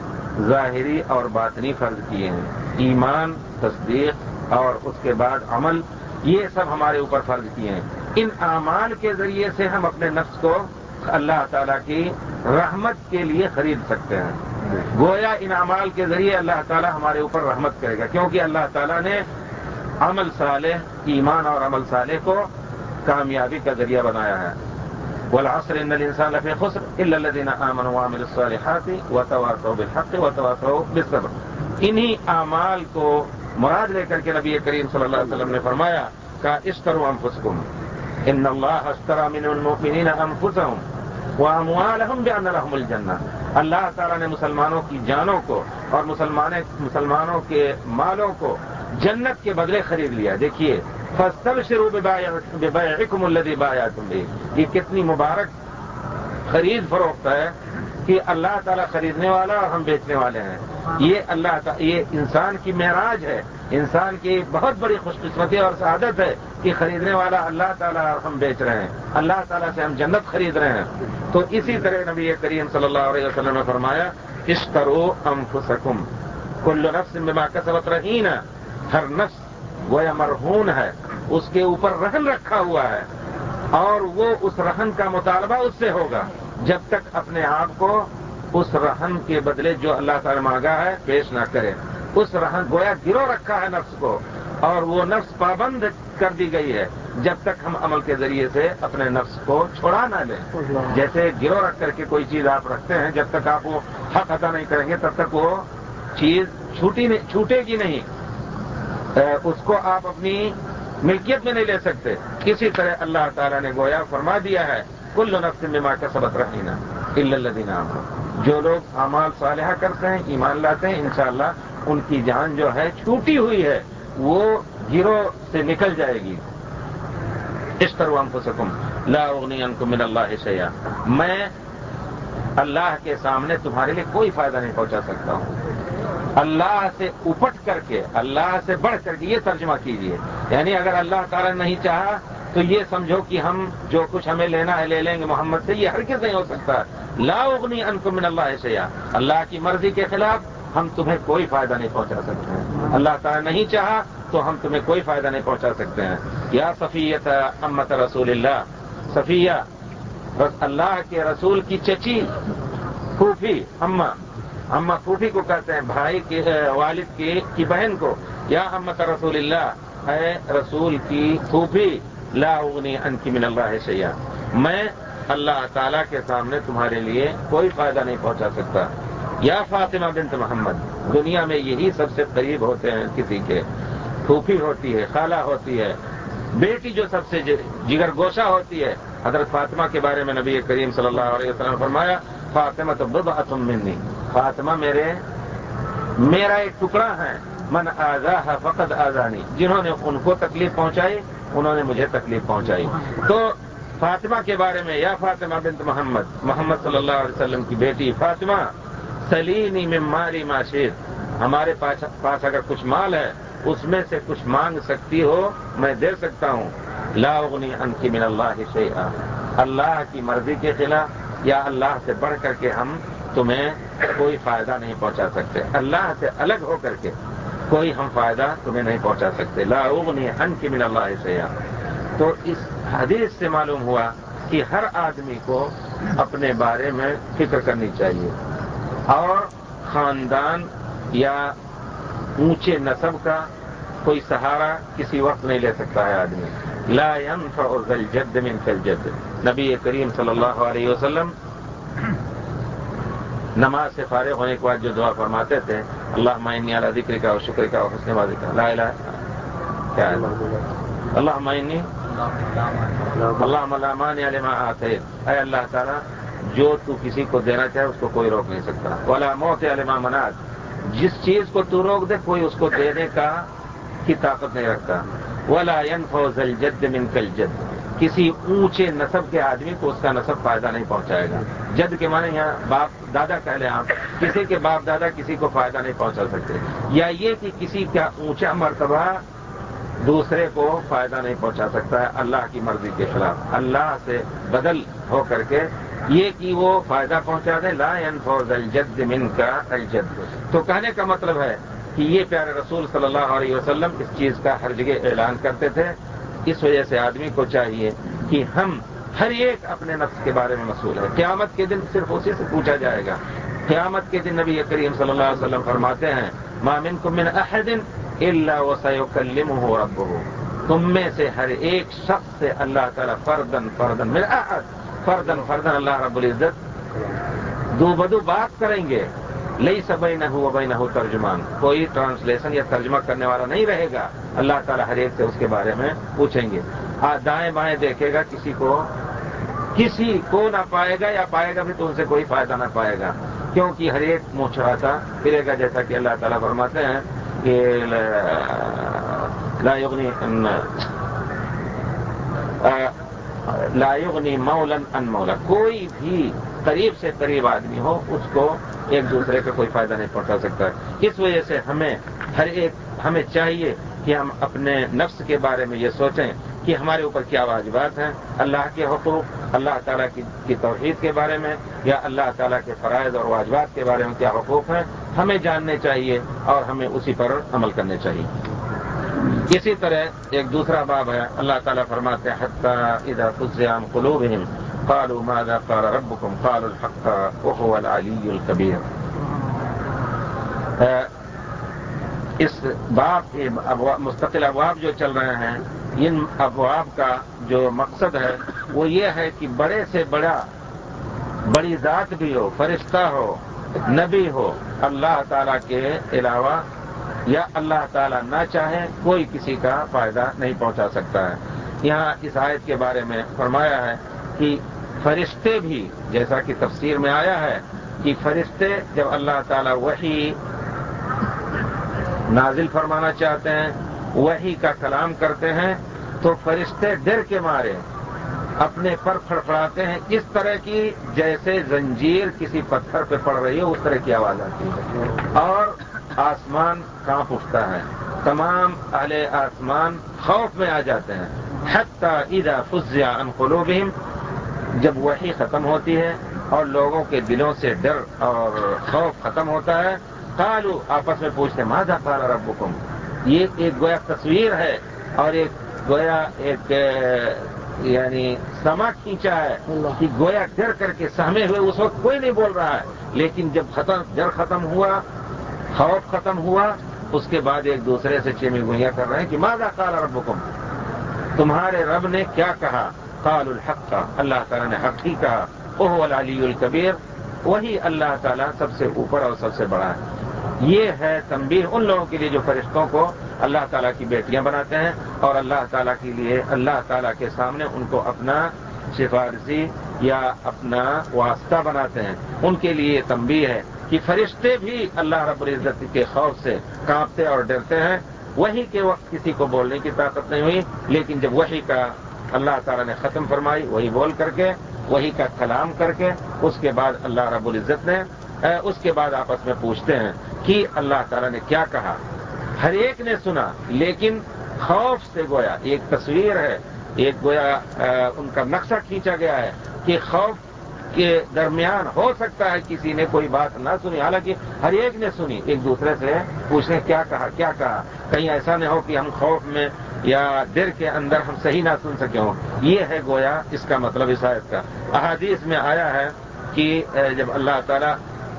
ظاہری اور باطنی فرض کیے ہیں، ایمان، تصدیق اور اس کے بعد عمل، یہ سب ہمارے اوپر فرض کیے ہیں۔ ان اعمال کے ذریعے سے ہم اپنے نفس کو اللہ تعالیٰ کی رحمت کے لیے خرید سکتے ہیں۔ گویا ان اعمال کے ذریعے اللہ تعالیٰ ہمارے اوپر رحمت کرے گا، کیونکہ اللہ تعالیٰ نے عمل صالح، ایمان اور عمل صالح کو کامیابی کا ذریعہ بنایا ہے۔ والعصر ان الانسان لفی خسر الا الذین آمنوا وعملوا الصالحات وتواصوا بالحق وتواصوا بالصبر۔ انہی اعمال کو مراد لے کر کے نبی کریم صلی اللہ علیہ وسلم نے فرمایا کہ اشتروا انفسکم ان اللہ اشتری من المؤمنین انفسهم واموالهم بان لهم الجنہ۔ اللہ تعالیٰ نے مسلمانوں کی جانوں کو اور مسلمانوں کے مالوں کو جنت کے بدلے خرید لیا۔ دیکھیے، فاستبشروا ببیعکم الذی بایعتم بہ، یہ کتنی مبارک خرید فروخت ہے کہ اللہ تعالیٰ خریدنے والا اور ہم بیچنے والے ہیں۔ یہ انسان کی معراج ہے، انسان کی بہت بڑی خوش قسمتی اور سعادت ہے کہ خریدنے والا اللہ تعالیٰ اور ہم بیچ رہے ہیں، اللہ تعالیٰ سے ہم جنت خرید رہے ہیں۔ تو اسی طرح نبی کریم صلی اللہ علیہ وسلم نے فرمایا، اشتروا انفسکم کل نفس بما کسبت رہینہ، ہر نفس گویا مرہون ہے، اس کے اوپر رہن رکھا ہوا ہے، اور وہ اس رہن کا مطالبہ اس سے ہوگا جب تک اپنے آپ کو اس رہن کے بدلے جو اللہ تعالی مانگا ہے پیش نہ کرے۔ اس رہن گویا گرو رکھا ہے نفس کو، اور وہ نفس پابند کر دی گئی ہے جب تک ہم عمل کے ذریعے سے اپنے نفس کو چھڑا نہ لیں. جیسے گروہ رکھ کر کے کوئی چیز آپ رکھتے ہیں، جب تک آپ وہ حق ادا نہیں کریں گے تب تک وہ چیز چھوٹے گی نہیں، اس کو آپ اپنی ملکیت میں نہیں لے سکتے. کسی طرح اللہ تعالیٰ نے گویا فرما دیا ہے کل نفس بما کسبت رہینہ الا الذین آمنوا. جو لوگ اعمال صالحہ کرتے ہیں، ایمان لاتے ہیں، انشاءاللہ ان کی جان جو ہے چھوٹی ہوئی ہے وہ گروہ سے نکل جائے گی. اشتروا انفسکم لا اغنی عنکم من اللہ شیئا. میں اللہ کے سامنے تمہارے لیے کوئی فائدہ نہیں پہنچا سکتا ہوں. اللہ سے اپٹ کر کے، اللہ سے بڑھ کر کے، یہ ترجمہ کیجئے. یعنی اگر اللہ تعالیٰ نہیں چاہا تو یہ سمجھو کہ ہم جو کچھ ہمیں لینا ہے لے لیں گے محمد سے، یہ ہرگز نہیں ہو سکتا. لا اغنی عنکم من اللہ شیئا. اللہ کی مرضی کے خلاف ہم تمہیں کوئی فائدہ نہیں پہنچا سکتے ہیں. اللہ تعالیٰ نہیں چاہا تو ہم تمہیں کوئی فائدہ نہیں پہنچا سکتے ہیں. یا صفیۃ امت رسول اللہ. صفیہ اللہ کے رسول کی چچی، پھوپھی، اماں پھوپھی کو کہتے ہیں، بھائی کے والد کی بہن کو. یا امت رسول اللہ، اے رسول کی پھوپھی، لا اغنی عنک من اللہ شیئا. میں اللہ تعالیٰ کے سامنے تمہارے لیے کوئی فائدہ نہیں پہنچا سکتا. یا فاطمہ بنت محمد. دنیا میں یہی سب سے قریب ہوتے ہیں کسی کے. پھوپھی ہوتی ہے، خالہ ہوتی ہے، بیٹی جو سب سے جگر گوشہ ہوتی ہے. حضرت فاطمہ کے بارے میں نبی کریم صلی اللہ علیہ وسلم نے فرمایا فاطمہ تو بضعۃ منی. فاطمہ میرا ایک ٹکڑا ہے. من آذاها فقد آذانی. جنہوں نے ان کو تکلیف پہنچائی انہوں نے مجھے تکلیف پہنچائی. تو فاطمہ کے بارے میں یا فاطمہ بنت محمد صلی اللہ علیہ وسلم کی بیٹی فاطمہ، سلینی من مالی ما شئت. ہمارے پاس اگر کچھ مال ہے اس میں سے کچھ مانگ سکتی ہو میں دے سکتا ہوں. لا اغنی عنک من اللہ شیئا. اللہ کی مرضی کے خلاف یا اللہ سے بڑھ کر کے ہم تمہیں کوئی فائدہ نہیں پہنچا سکتے. اللہ سے الگ ہو کر کے کوئی ہم فائدہ تمہیں نہیں پہنچا سکتے. لا اغنی عنک من اللہ شیئا. تو اس حدیث سے معلوم ہوا کہ ہر آدمی کو اپنے بارے میں فکر کرنی چاہیے اور خاندان یا اونچے نسب کا کوئی سہارا کسی وقت نہیں لے سکتا ہے آدمی. لا ينفع ذا الجد منك الجد. نبی کریم صلی اللہ علیہ وسلم نماز سے فارغ ہونے کے بعد جو دعا فرماتے تھے اللہم انی علی ذکرک و شکرک و حسن عبادتک. لا الہ کیا ہے اللہم انی اللہم لا مانع لما اعطیت. اے اللہ تعالیٰ جو تو کسی کو دینا چاہے اس کو کوئی روک نہیں سکتا. ولا معطی لما منعت. جس چیز کو تو روک دے کوئی اس کو دینے کی طاقت نہیں رکھتا. ولا ينفع ذا الجد منك الجد. کسی اونچے نسب کے آدمی کو اس کا نسب فائدہ نہیں پہنچائے گا. جد کے معنی یہاں باپ دادا کہہ لیں آپ. کسی کے باپ دادا کسی کو فائدہ نہیں پہنچا سکتے. یا یہ کہ کسی کا اونچا مرتبہ دوسرے کو فائدہ نہیں پہنچا سکتا ہے اللہ کی مرضی کے خلاف. اللہ سے بدل ہو کر کے یہ کہ وہ فائدہ پہنچا دے. لا ينفع ذا الجد منك الجد. تو کہنے کا مطلب ہے کہ یہ پیارے رسول صلی اللہ علیہ وسلم اس چیز کا ہر جگہ اعلان کرتے تھے. اس وجہ سے آدمی کو چاہیے کہ ہم ہر ایک اپنے نفس کے بارے میں مسئول ہے. قیامت کے دن صرف اسی سے پوچھا جائے گا. قیامت کے دن نبی کریم صلی اللہ علیہ وسلم فرماتے ہیں ما منکم من احد الا وسيكلمه ربه. تم میں سے ہر ایک شخص سے اللہ تعالیٰ فردن من احد فردن اللہ رب العزت دو بدو بات کریں گے. لیس بینہ و بینہ ترجمان. کوئی ٹرانسلیشن یا ترجمہ کرنے والا نہیں رہے گا. اللہ تعالیٰ ہر ایک سے اس کے بارے میں پوچھیں گے. دائیں بائیں دیکھے گا کسی کو نہ پائے گا یا پائے گا بھی تو ان سے کوئی فائدہ نہ پائے گا. کیونکہ ہر ایک منہ چھڑاتا پھرے گا. جیسا کہ اللہ تعالیٰ فرماتے ہیں کہ لا یغنی مولا عن مولا. کوئی بھی قریب سے قریب آدمی ہو اس کو ایک دوسرے کا کوئی فائدہ نہیں پہنچا سکتا. اس وجہ سے ہمیں چاہیے کہ ہم اپنے نفس کے بارے میں یہ سوچیں کہ ہمارے اوپر کیا واجبات ہیں. اللہ کے حقوق، اللہ تعالیٰ کی توحید کے بارے میں یا اللہ تعالیٰ کے فرائض اور واجبات کے بارے میں کیا حقوق ہیں ہمیں جاننے چاہیے اور ہمیں اسی پر عمل کرنے چاہیے. اسی طرح ایک دوسرا باب ہے. اللہ تعالیٰ فرماتے ہیں حتی اذا فزع عن قلوبهم قالوا ماذا قال ربكم قالوا الحق وهو العلی الکبیر. اس باب کے مستقل ابواب جو چل رہے ہیں، ان ابواب کا جو مقصد ہے وہ یہ ہے کہ بڑے سے بڑی ذات بھی ہو، فرشتہ ہو، نبی ہو، اللہ تعالیٰ کے علاوہ یا اللہ تعالیٰ نہ چاہے کوئی کسی کا فائدہ نہیں پہنچا سکتا ہے۔ یہاں اس آیت کے بارے میں فرمایا ہے کہ فرشتے بھی، جیسا کہ تفسیر میں آیا ہے کہ فرشتے جب اللہ تعالیٰ وحی نازل فرمانا چاہتے ہیں، وحی کا کلام کرتے ہیں، تو فرشتے ڈر کے مارے اپنے پر پھڑپڑاتے ہیں، اس طرح کی جیسے زنجیر کسی پتھر پہ پڑ رہی ہو اس طرح کی آواز آتی ہے، اور آسمان کانپ اٹھتا ہے، تمام اہل آسمان خوف میں آ جاتے ہیں۔ حتی اذا فزع عن قلوبہم، جب وحی ختم ہوتی ہے اور لوگوں کے دلوں سے ڈر اور خوف ختم ہوتا ہے، قالوا، آپس میں پوچھتے ہیں، ماذا قال ربکم، یہ ایک گویا تصویر ہے اور ایک گویا ایک یعنی سما کھینچا ہے کہ گویا ڈر کر کے سہمے ہوئے اس وقت کوئی نہیں بول رہا ہے، لیکن جب ڈر ختم ہوا، خوف ختم ہوا، اس کے بعد ایک دوسرے سے چیمی گوئیاں کر رہے ہیں کہ ماذا قال ربکم، تمہارے رب نے کیا کہا؟ قالوا الحق، اللہ تعالیٰ نے حق ہی کہا، وهو العلی الکبیر، وہی اللہ تعالیٰ سب سے اوپر اور سب سے بڑا ہے۔ یہ ہے تنبیہ ان لوگوں کے لیے جو فرشتوں کو اللہ تعالیٰ کی بیٹیاں بناتے ہیں اور اللہ تعالیٰ کے لیے اللہ تعالیٰ کے سامنے ان کو اپنا سفارشی یا اپنا واسطہ بناتے ہیں، ان کے لیے یہ تنبیہ ہے کہ فرشتے بھی اللہ رب العزت کے خوف سے کانپتے اور ڈرتے ہیں۔ وحی کے وقت کسی کو بولنے کی طاقت نہیں ہوئی، لیکن جب وحی کا اللہ تعالیٰ نے ختم فرمائی، وہی بول کر کے، وحی کا کلام کر کے، اس کے بعد اللہ رب العزت نے اس کے بعد آپس میں پوچھتے ہیں کہ اللہ تعالیٰ نے کیا کہا۔ ہر ایک نے سنا، لیکن خوف سے گویا ایک تصویر ہے، ایک گویا ان کا نقشہ کھینچا گیا ہے کہ خوف کے درمیان ہو سکتا ہے کسی نے کوئی بات نہ سنی، حالانکہ ہر ایک نے سنی، ایک دوسرے سے پوچھیں کیا کہا، کہیں ایسا نہ ہو کہ ہم خوف میں یا ڈر کے اندر ہم صحیح نہ سن سکے ہوں۔ یہ ہے گویا اس کا مطلب اس آیت کا۔ احادیث میں آیا ہے کہ جب اللہ تعالیٰ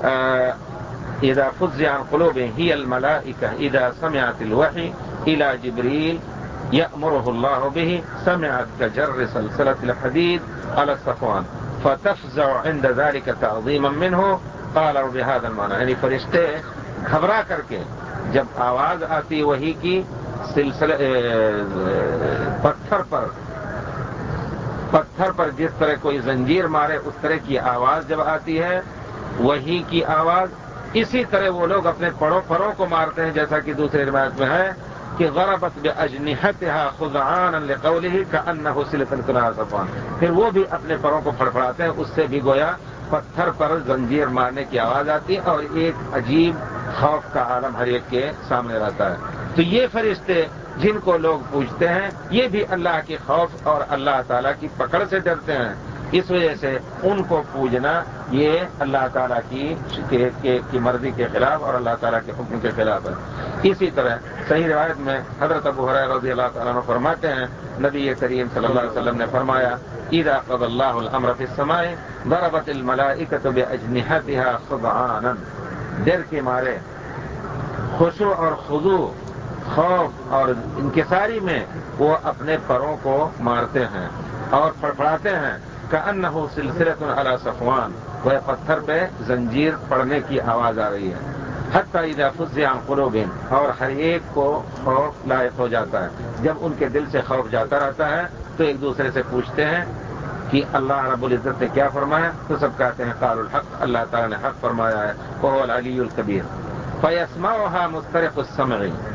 اذا فزع عن قلوبهم هي الملائكة اذا سمعت الوحي الى جبريل يأمره الله به سمعت كجر سلسلة الحديد على الصفوان فتفزع عند ذلك تعظيما منه قال بهذا المعنى، یعنی فرشتے گھبرا کر کے جب آواز آتی وحی کی پتھر پر جس طرح کوئی زنجیر مارے اس طرح کی آواز جب آتی ہے وحی کی آواز، اسی طرح وہ لوگ اپنے پروں کو مارتے ہیں، جیسا کہ دوسرے روایت میں ہے کہ ضربت بأجنحتها خضعانا لقوله كأنه سلسلة على صفوان، پھر وہ بھی اپنے پروں کو پھڑپڑاتے ہیں، اس سے بھی گویا پتھر پر زنجیر مارنے کی آواز آتی ہے اور ایک عجیب خوف کا عالم ہر ایک کے سامنے رہتا ہے۔ تو یہ فرشتے جن کو لوگ پوجتے ہیں یہ بھی اللہ کے خوف اور اللہ تعالیٰ کی پکڑ سے ڈرتے ہیں، اس وجہ سے ان کو پوجنا یہ اللہ تعالیٰ کی مرضی کے خلاف اور اللہ تعالیٰ کے حکم کے خلاف ہے۔ اسی طرح صحیح روایت میں حضرت ابو ہریرہ رضی اللہ تعالیٰ عنہ فرماتے ہیں، نبی کریم صلی اللہ علیہ وسلم نے فرمایا اذا قضى الله الامر في السماء ضربت الملائکۃ باجنحتها خضعانا، ڈر کے مارے خشوع اور خضوع، خوف اور انکساری میں وہ اپنے پروں کو مارتے ہیں اور پھڑپڑاتے ہیں، کأنہ سلسلۃ علی صفوان، وہ پتھر پہ زنجیر پڑنے کی آواز آ رہی ہے۔ حتی اذا فزع عن قلوبہم، اور ہر ایک کو خوف لاحق ہو جاتا ہے، جب ان کے دل سے خوف جاتا رہتا ہے تو ایک دوسرے سے پوچھتے ہیں کہ اللہ رب العزت نے کیا فرمایا، تو سب کہتے ہیں قالوا الحق، اللہ تعالیٰ نے حق فرمایا ہے، وهو العلی الکبیر۔ فیسمعها مسترق السمع،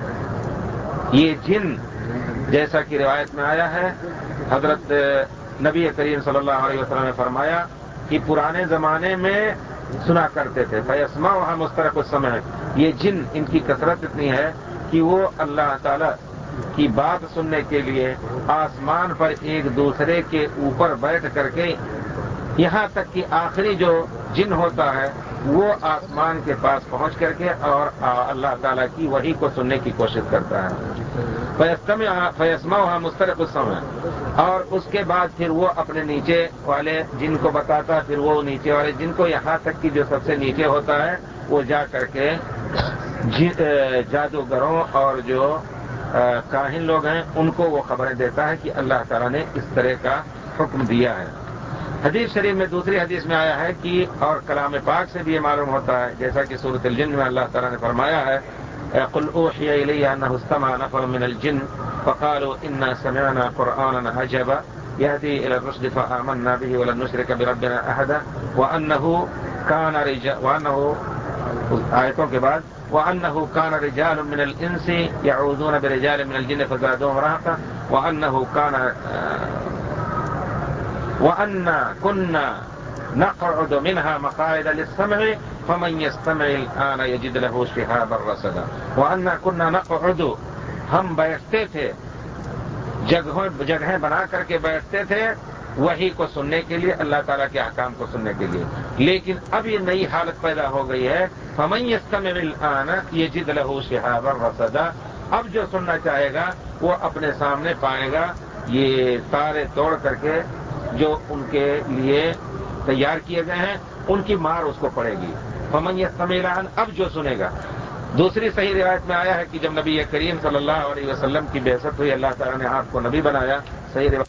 یہ جن جیسا کہ روایت میں آیا ہے، حضرت نبی کریم صلی اللہ علیہ وسلم نے فرمایا کہ پرانے زمانے میں سنا کرتے تھے، فیسمعها مسترق السمع، یہ جن ان کی کثرت اتنی ہے کہ وہ اللہ تعالی کی بات سننے کے لیے آسمان پر ایک دوسرے کے اوپر بیٹھ کر کے، یہاں تک کہ آخری جو جن ہوتا ہے وہ آسمان کے پاس پہنچ کر کے اور اللہ تعالیٰ کی وحی کو سننے کی کوشش کرتا ہے۔ فیسمعها مسترق السمع، اور اس کے بعد پھر وہ اپنے نیچے والے جن کو بتاتا، پھر وہ نیچے والے جن کو، یہاں تک کہ جو سب سے نیچے ہوتا ہے وہ جا کر کے جادوگروں اور جو کاہن لوگ ہیں ان کو وہ خبریں دیتا ہے کہ اللہ تعالیٰ نے اس طرح کا حکم دیا ہے۔ حدیث شریف میں دوسری حدیث میں آیا ہے کہ اور کلام پاک سے بھی یہ معلوم ہوتا ہے، جیسا کہ سورۃ الجن میں اللہ تعالیٰ نے فرمایا ہے قل اوحی الی انہ استمع نفر من الجن فقالوا انا سمعنا قرآنا عجبا يهدي الى الرشد فآمنا به ولن نشرك بربنا احدا وانه كان آیتوں کے بعد وانه كان رجال من الانس يعوذون برجال من الجن فزادوهم رهقا وأنا كنا نقعد منها مقاعد للسمع فمن يستمع الآن يجد له شهابا رصدا۔ وأنا كنا نقعد، ہم بیٹھتے تھے، جگہیں بنا کر کے بیٹھتے تھے وحی کو سننے کے لیے، اللہ تعالیٰ کے احکام کو سننے کے لیے، لیکن اب یہ نئی حالت پیدا ہو گئی ہے فمن يستمع الآن يجد له شهابا رصدا، اب جو سننا چاہے گا وہ اپنے سامنے پائے گا یہ تارے توڑ کر کے جو ان کے لیے تیار کیے گئے ہیں ان کی مار اس کو پڑے گی۔ فمن يستمع الآن، اب جو سنے گا۔ دوسری صحیح روایت میں آیا ہے کہ جب نبی کریم صلی اللہ علیہ وسلم کی بعثت ہوئی، اللہ تعالیٰ نے آپ کو نبی بنایا، صحیح روایت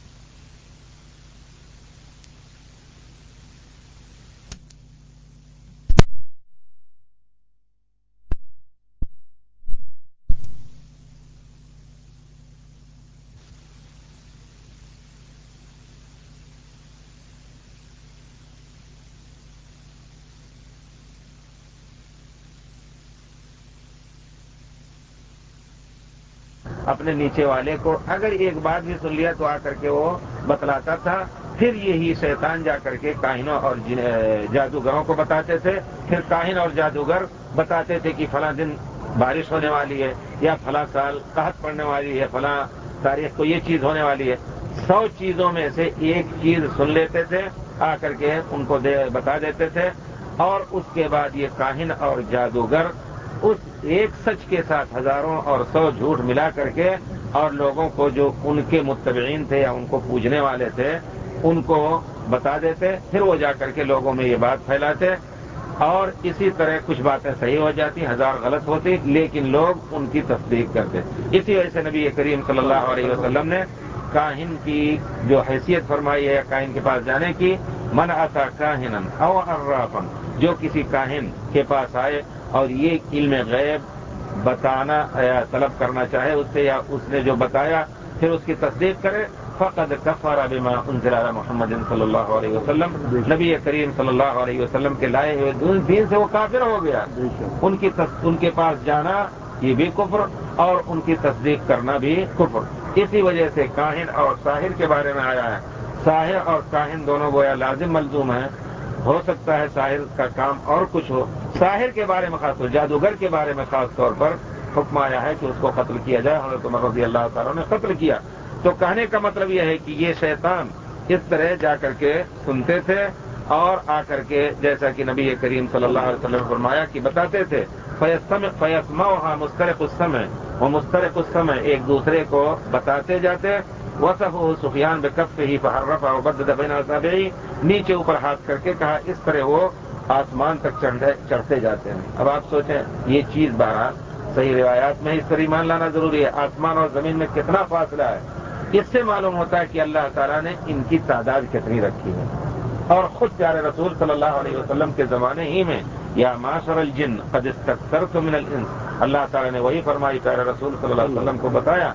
اپنے نیچے والے کو اگر ایک بات بھی سن لیا تو آ کر کے وہ بتلاتا تھا، پھر یہی شیطان جا کر کے کاہنوں اور جادوگروں کو بتاتے تھے، پھر کاہن اور جادوگر بتاتے تھے کہ فلاں دن بارش ہونے والی ہے یا فلاں سال قحط پڑنے والی ہے، فلاں تاریخ کو یہ چیز ہونے والی ہے۔ 100 چیزوں میں سے ایک چیز سن لیتے تھے، آ کر کے ان کو بتا دیتے تھے، اور اس کے بعد یہ کاہن اور جادوگر اس ایک سچ کے ساتھ ہزاروں اور 100 جھوٹ ملا کر کے اور لوگوں کو جو ان کے متبعین تھے یا ان کو پوجنے والے تھے ان کو بتا دیتے، پھر وہ جا کر کے لوگوں میں یہ بات پھیلاتے، اور اسی طرح کچھ باتیں صحیح ہو جاتی، 1000 غلط ہوتی، لیکن لوگ ان کی تصدیق کرتے۔ اسی وجہ سے نبی کریم صلی اللہ علیہ وسلم نے کاہن کی جو حیثیت فرمائی ہے کاہن کے پاس جانے کی، من اتی کاہنا او عرافا، جو کسی کاہن کے پاس آئے اور یہ علم غیب بتانا یا طلب کرنا چاہے اس سے، یا اس نے جو بتایا پھر اس کی تصدیق کرے، فقد کفر بما انزل علی محمد صلی اللہ علیہ وسلم، نبی کریم صلی اللہ علیہ وسلم کے لائے ہوئے دین سے وہ کافر ہو گیا۔ ان کے پاس جانا یہ بھی کفر اور ان کی تصدیق کرنا بھی کفر۔ اسی وجہ سے کاہن اور ساحر کے بارے میں آیا ہے، ساحر اور کاہن دونوں گویا لازم ملزوم ہیں، ہو سکتا ہے ساحر کا کام اور کچھ ہو، ساحر کے بارے میں خاص طور جادوگر کے بارے میں خاص طور پر حکم آیا ہے کہ اس کو قتل کیا جائے، حضرت عمر رضی اللہ تعالیٰ نے قتل کیا۔ تو کہنے کا مطلب یہ ہے کہ یہ شیطان اس طرح جا کر کے سنتے تھے اور آ کر کے جیسا کہ نبی کریم صلی اللہ علیہ وسلم نے فرمایا کہ بتاتے تھے، فیسمعها مسترق السمع، وہ مسترق السمع ایک دوسرے کو بتاتے جاتے، وصفه سفیان بکفہ فحرفہ وبدد بین اصابعہ، نیچے اوپر ہاتھ کر کے کہا، اس طرح وہ آسمان تک چڑھتے جاتے ہیں۔ اب آپ سوچیں یہ چیز بہرحال صحیح روایات میں اس پر ایمان لانا ضروری ہے، آسمان اور زمین میں کتنا فاصلہ ہے، اس سے معلوم ہوتا ہے کہ اللہ تعالیٰ نے ان کی تعداد کتنی رکھی ہے۔ اور خود پیارے رسول صلی اللہ علیہ وسلم کے زمانے ہی میں یا معاشر الجن قد استکثرتم من الانس، اللہ تعالیٰ نے وہی فرمائی، پیارے رسول صلی اللہ علیہ وسلم کو بتایا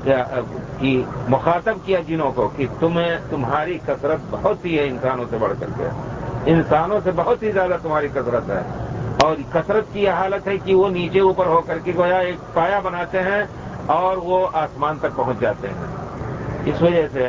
کہ مخاطب کیا جنوں کو کہ تمہاری کثرت بہت ہی ہے انسانوں سے بڑھ کر کے، انسانوں سے بہت ہی زیادہ تمہاری کثرت ہے، اور کثرت کی یہ حالت ہے کہ وہ نیچے اوپر ہو کر کے گویا ایک پایا بناتے ہیں اور وہ آسمان تک پہنچ جاتے ہیں۔ اس وجہ سے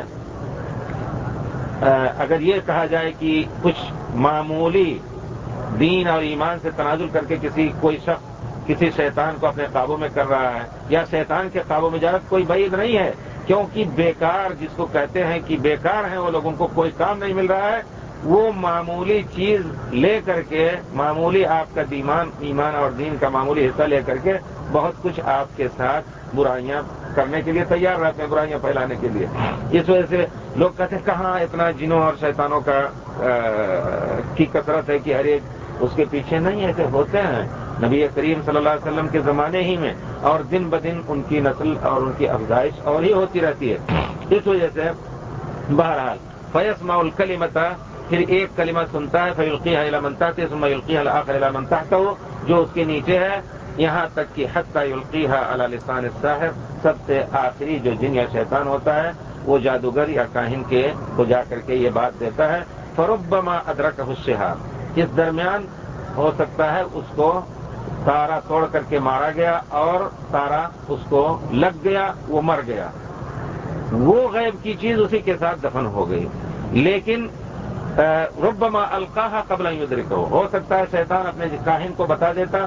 اگر یہ کہا جائے کہ کچھ معمولی دین اور ایمان سے تنازل کر کے کوئی شخص کسی شیطان کو اپنے قابو میں کر رہا ہے یا شیطان کے قابو میں جا رہا ہے، کوئی بعید نہیں ہے، کیونکہ بیکار جس کو کہتے ہیں کہ بیکار ہیں وہ لوگوں کو کوئی کام نہیں مل رہا ہے، وہ معمولی چیز لے کر کے، معمولی آپ کا ایمان اور دین کا معمولی حصہ لے کر کے بہت کچھ آپ کے ساتھ برائیاں کرنے کے لیے تیار رہتے ہیں، برائیاں پھیلانے کے لیے۔ اس وجہ سے لوگ کہتے ہیں کہاں اتنا جنوں اور شیطانوں کی کثرت ہے کہ ہر ایک اس کے پیچھے نہیں ہے کہ ہوتے ہیں، نبی کریم صلی اللہ علیہ وسلم کے زمانے ہی میں، اور دن بدن ان کی نسل اور ان کی افزائش اور ہی ہوتی رہتی ہے۔ اس وجہ سے بہرحال فیسمع الکلمۃ، پھر ایک کلمہ سنتا ہے، فیلقیہا الی من تحتہ ثم یلقیہا الاخر الی من تحتہ، جو اس کے نیچے ہے، یہاں تک کہ حتی یلقیہا علی لسان الساحر، سب سے آخری جو جن یا شیطان ہوتا ہے وہ جادوگر یا کاہن کے کو جا کر کے یہ بات دیتا ہے، فربما ادرکہ الشہاب، اس درمیان ہو سکتا ہے اس کو تارا توڑ کر کے مارا گیا اور تارا اس کو لگ گیا، وہ مر گیا، وہ غیب کی چیز اسی کے ساتھ دفن ہو گئی۔ لیکن ربما القاها قبل ان يدركه، ہو سکتا ہے شیطان اپنے کاہن کو بتا دیتا،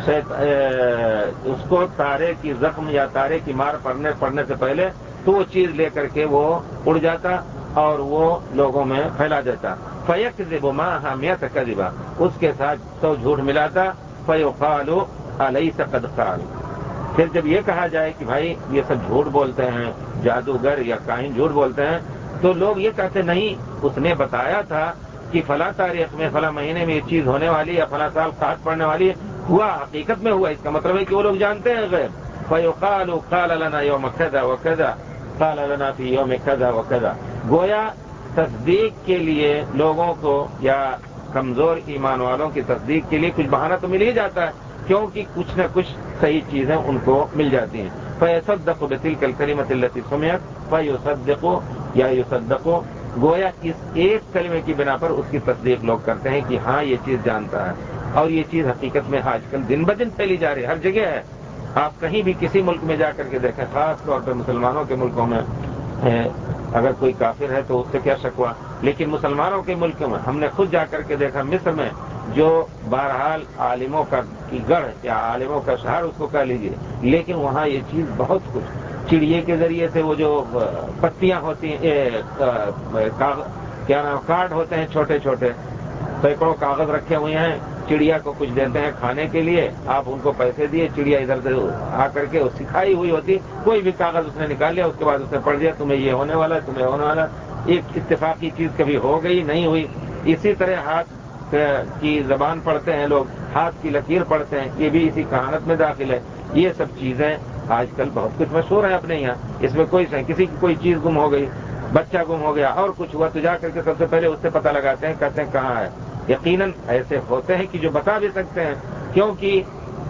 اس کو تارے کی زخم یا تارے کی مار پڑنے سے پہلے، تو وہ چیز لے کر کے وہ اڑ جاتا اور وہ لوگوں میں پھیلا دیتا، فیکذب معها 100 کذبا، اس کے ساتھ 100 جھوٹ ملاتا، فیقال الیس قد قال، پھر جب یہ کہا جائے کہ بھائی یہ سب جھوٹ بولتے ہیں، جادوگر یا کاہن جھوٹ بولتے ہیں، تو لوگ یہ کہتے نہیں، اس نے بتایا تھا کہ فلاں تاریخ میں فلاں مہینے میں یہ چیز ہونے والی یا فلاں سال قحط پڑنے والی، ہوا، حقیقت میں ہوا، اس کا مطلب ہے کہ وہ لوگ جانتے ہیں غیب۔ فیقال قال لنا یوم کذا وکذا قال لنا فی یوم کذا وکذا، گویا تصدیق کے لیے لوگوں کو یا کمزور ایمان والوں کی تصدیق کے لیے کچھ بہانہ تو مل ہی جاتا ہے، کیونکہ کچھ نہ کچھ صحیح چیزیں ان کو مل جاتی ہیں۔ فیصدق بتلک الکلمۃ التی سمعت فیصدق یا یصدق، گویا اس ایک کلمے کی بنا پر اس کی تصدیق لوگ کرتے ہیں کہ ہاں یہ چیز جانتا ہے، اور یہ چیز حقیقت میں آج کل دن بدن پھیلی جا رہی ہے، ہر جگہ ہے۔ آپ کہیں بھی کسی ملک میں جا کر کے دیکھیں، خاص طور پہ مسلمانوں کے ملکوں میں، اگر کوئی کافر ہے تو اس سے کیا شکوہ، لیکن مسلمانوں کے ملکوں میں ہم نے خود جا کر کے دیکھا، مصر میں جو بہرحال عالموں کا گڑھ یا عالموں کا شہر اس کو کہہ لیجیے، لیکن وہاں یہ چیز بہت کچھ چڑیے کے ذریعے سے، وہ جو پتیاں ہوتی ہیں، کیا نام، کارڈ ہوتے ہیں چھوٹے چھوٹے، سینکڑوں کاغذ رکھے ہوئے ہیں، چڑیا کو کچھ دیتے ہیں کھانے کے لیے، آپ ان کو پیسے دیے، چڑیا ادھر سے آ کر کے سکھائی ہوئی ہوتی، کوئی بھی کاغذ اس نے نکال لیا، اس کے بعد اس نے پڑھ دیا تمہیں یہ ہونے والا ہے، تمہیں ہونے والا ہے، ایک اتفاقی چیز کبھی ہو گئی نہیں ہوئی۔ اسی طرح ہاتھ کی زبان پڑھتے ہیں لوگ، ہاتھ کی لکیر پڑھتے ہیں، یہ بھی اسی کہانت میں داخل ہے۔ یہ سب چیزیں آج کل بہت کچھ مشہور ہیں اپنے یہاں، اس میں کسی کی کوئی چیز گم ہو گئی، بچہ گم ہو گیا اور کچھ ہوا تو جا کر کے سب سے پہلے اس سے پتہ لگاتے ہیں، کہتے ہیں کہاں ہے۔ یقیناً ایسے ہوتے ہیں کہ جو بتا بھی سکتے ہیں، کیونکہ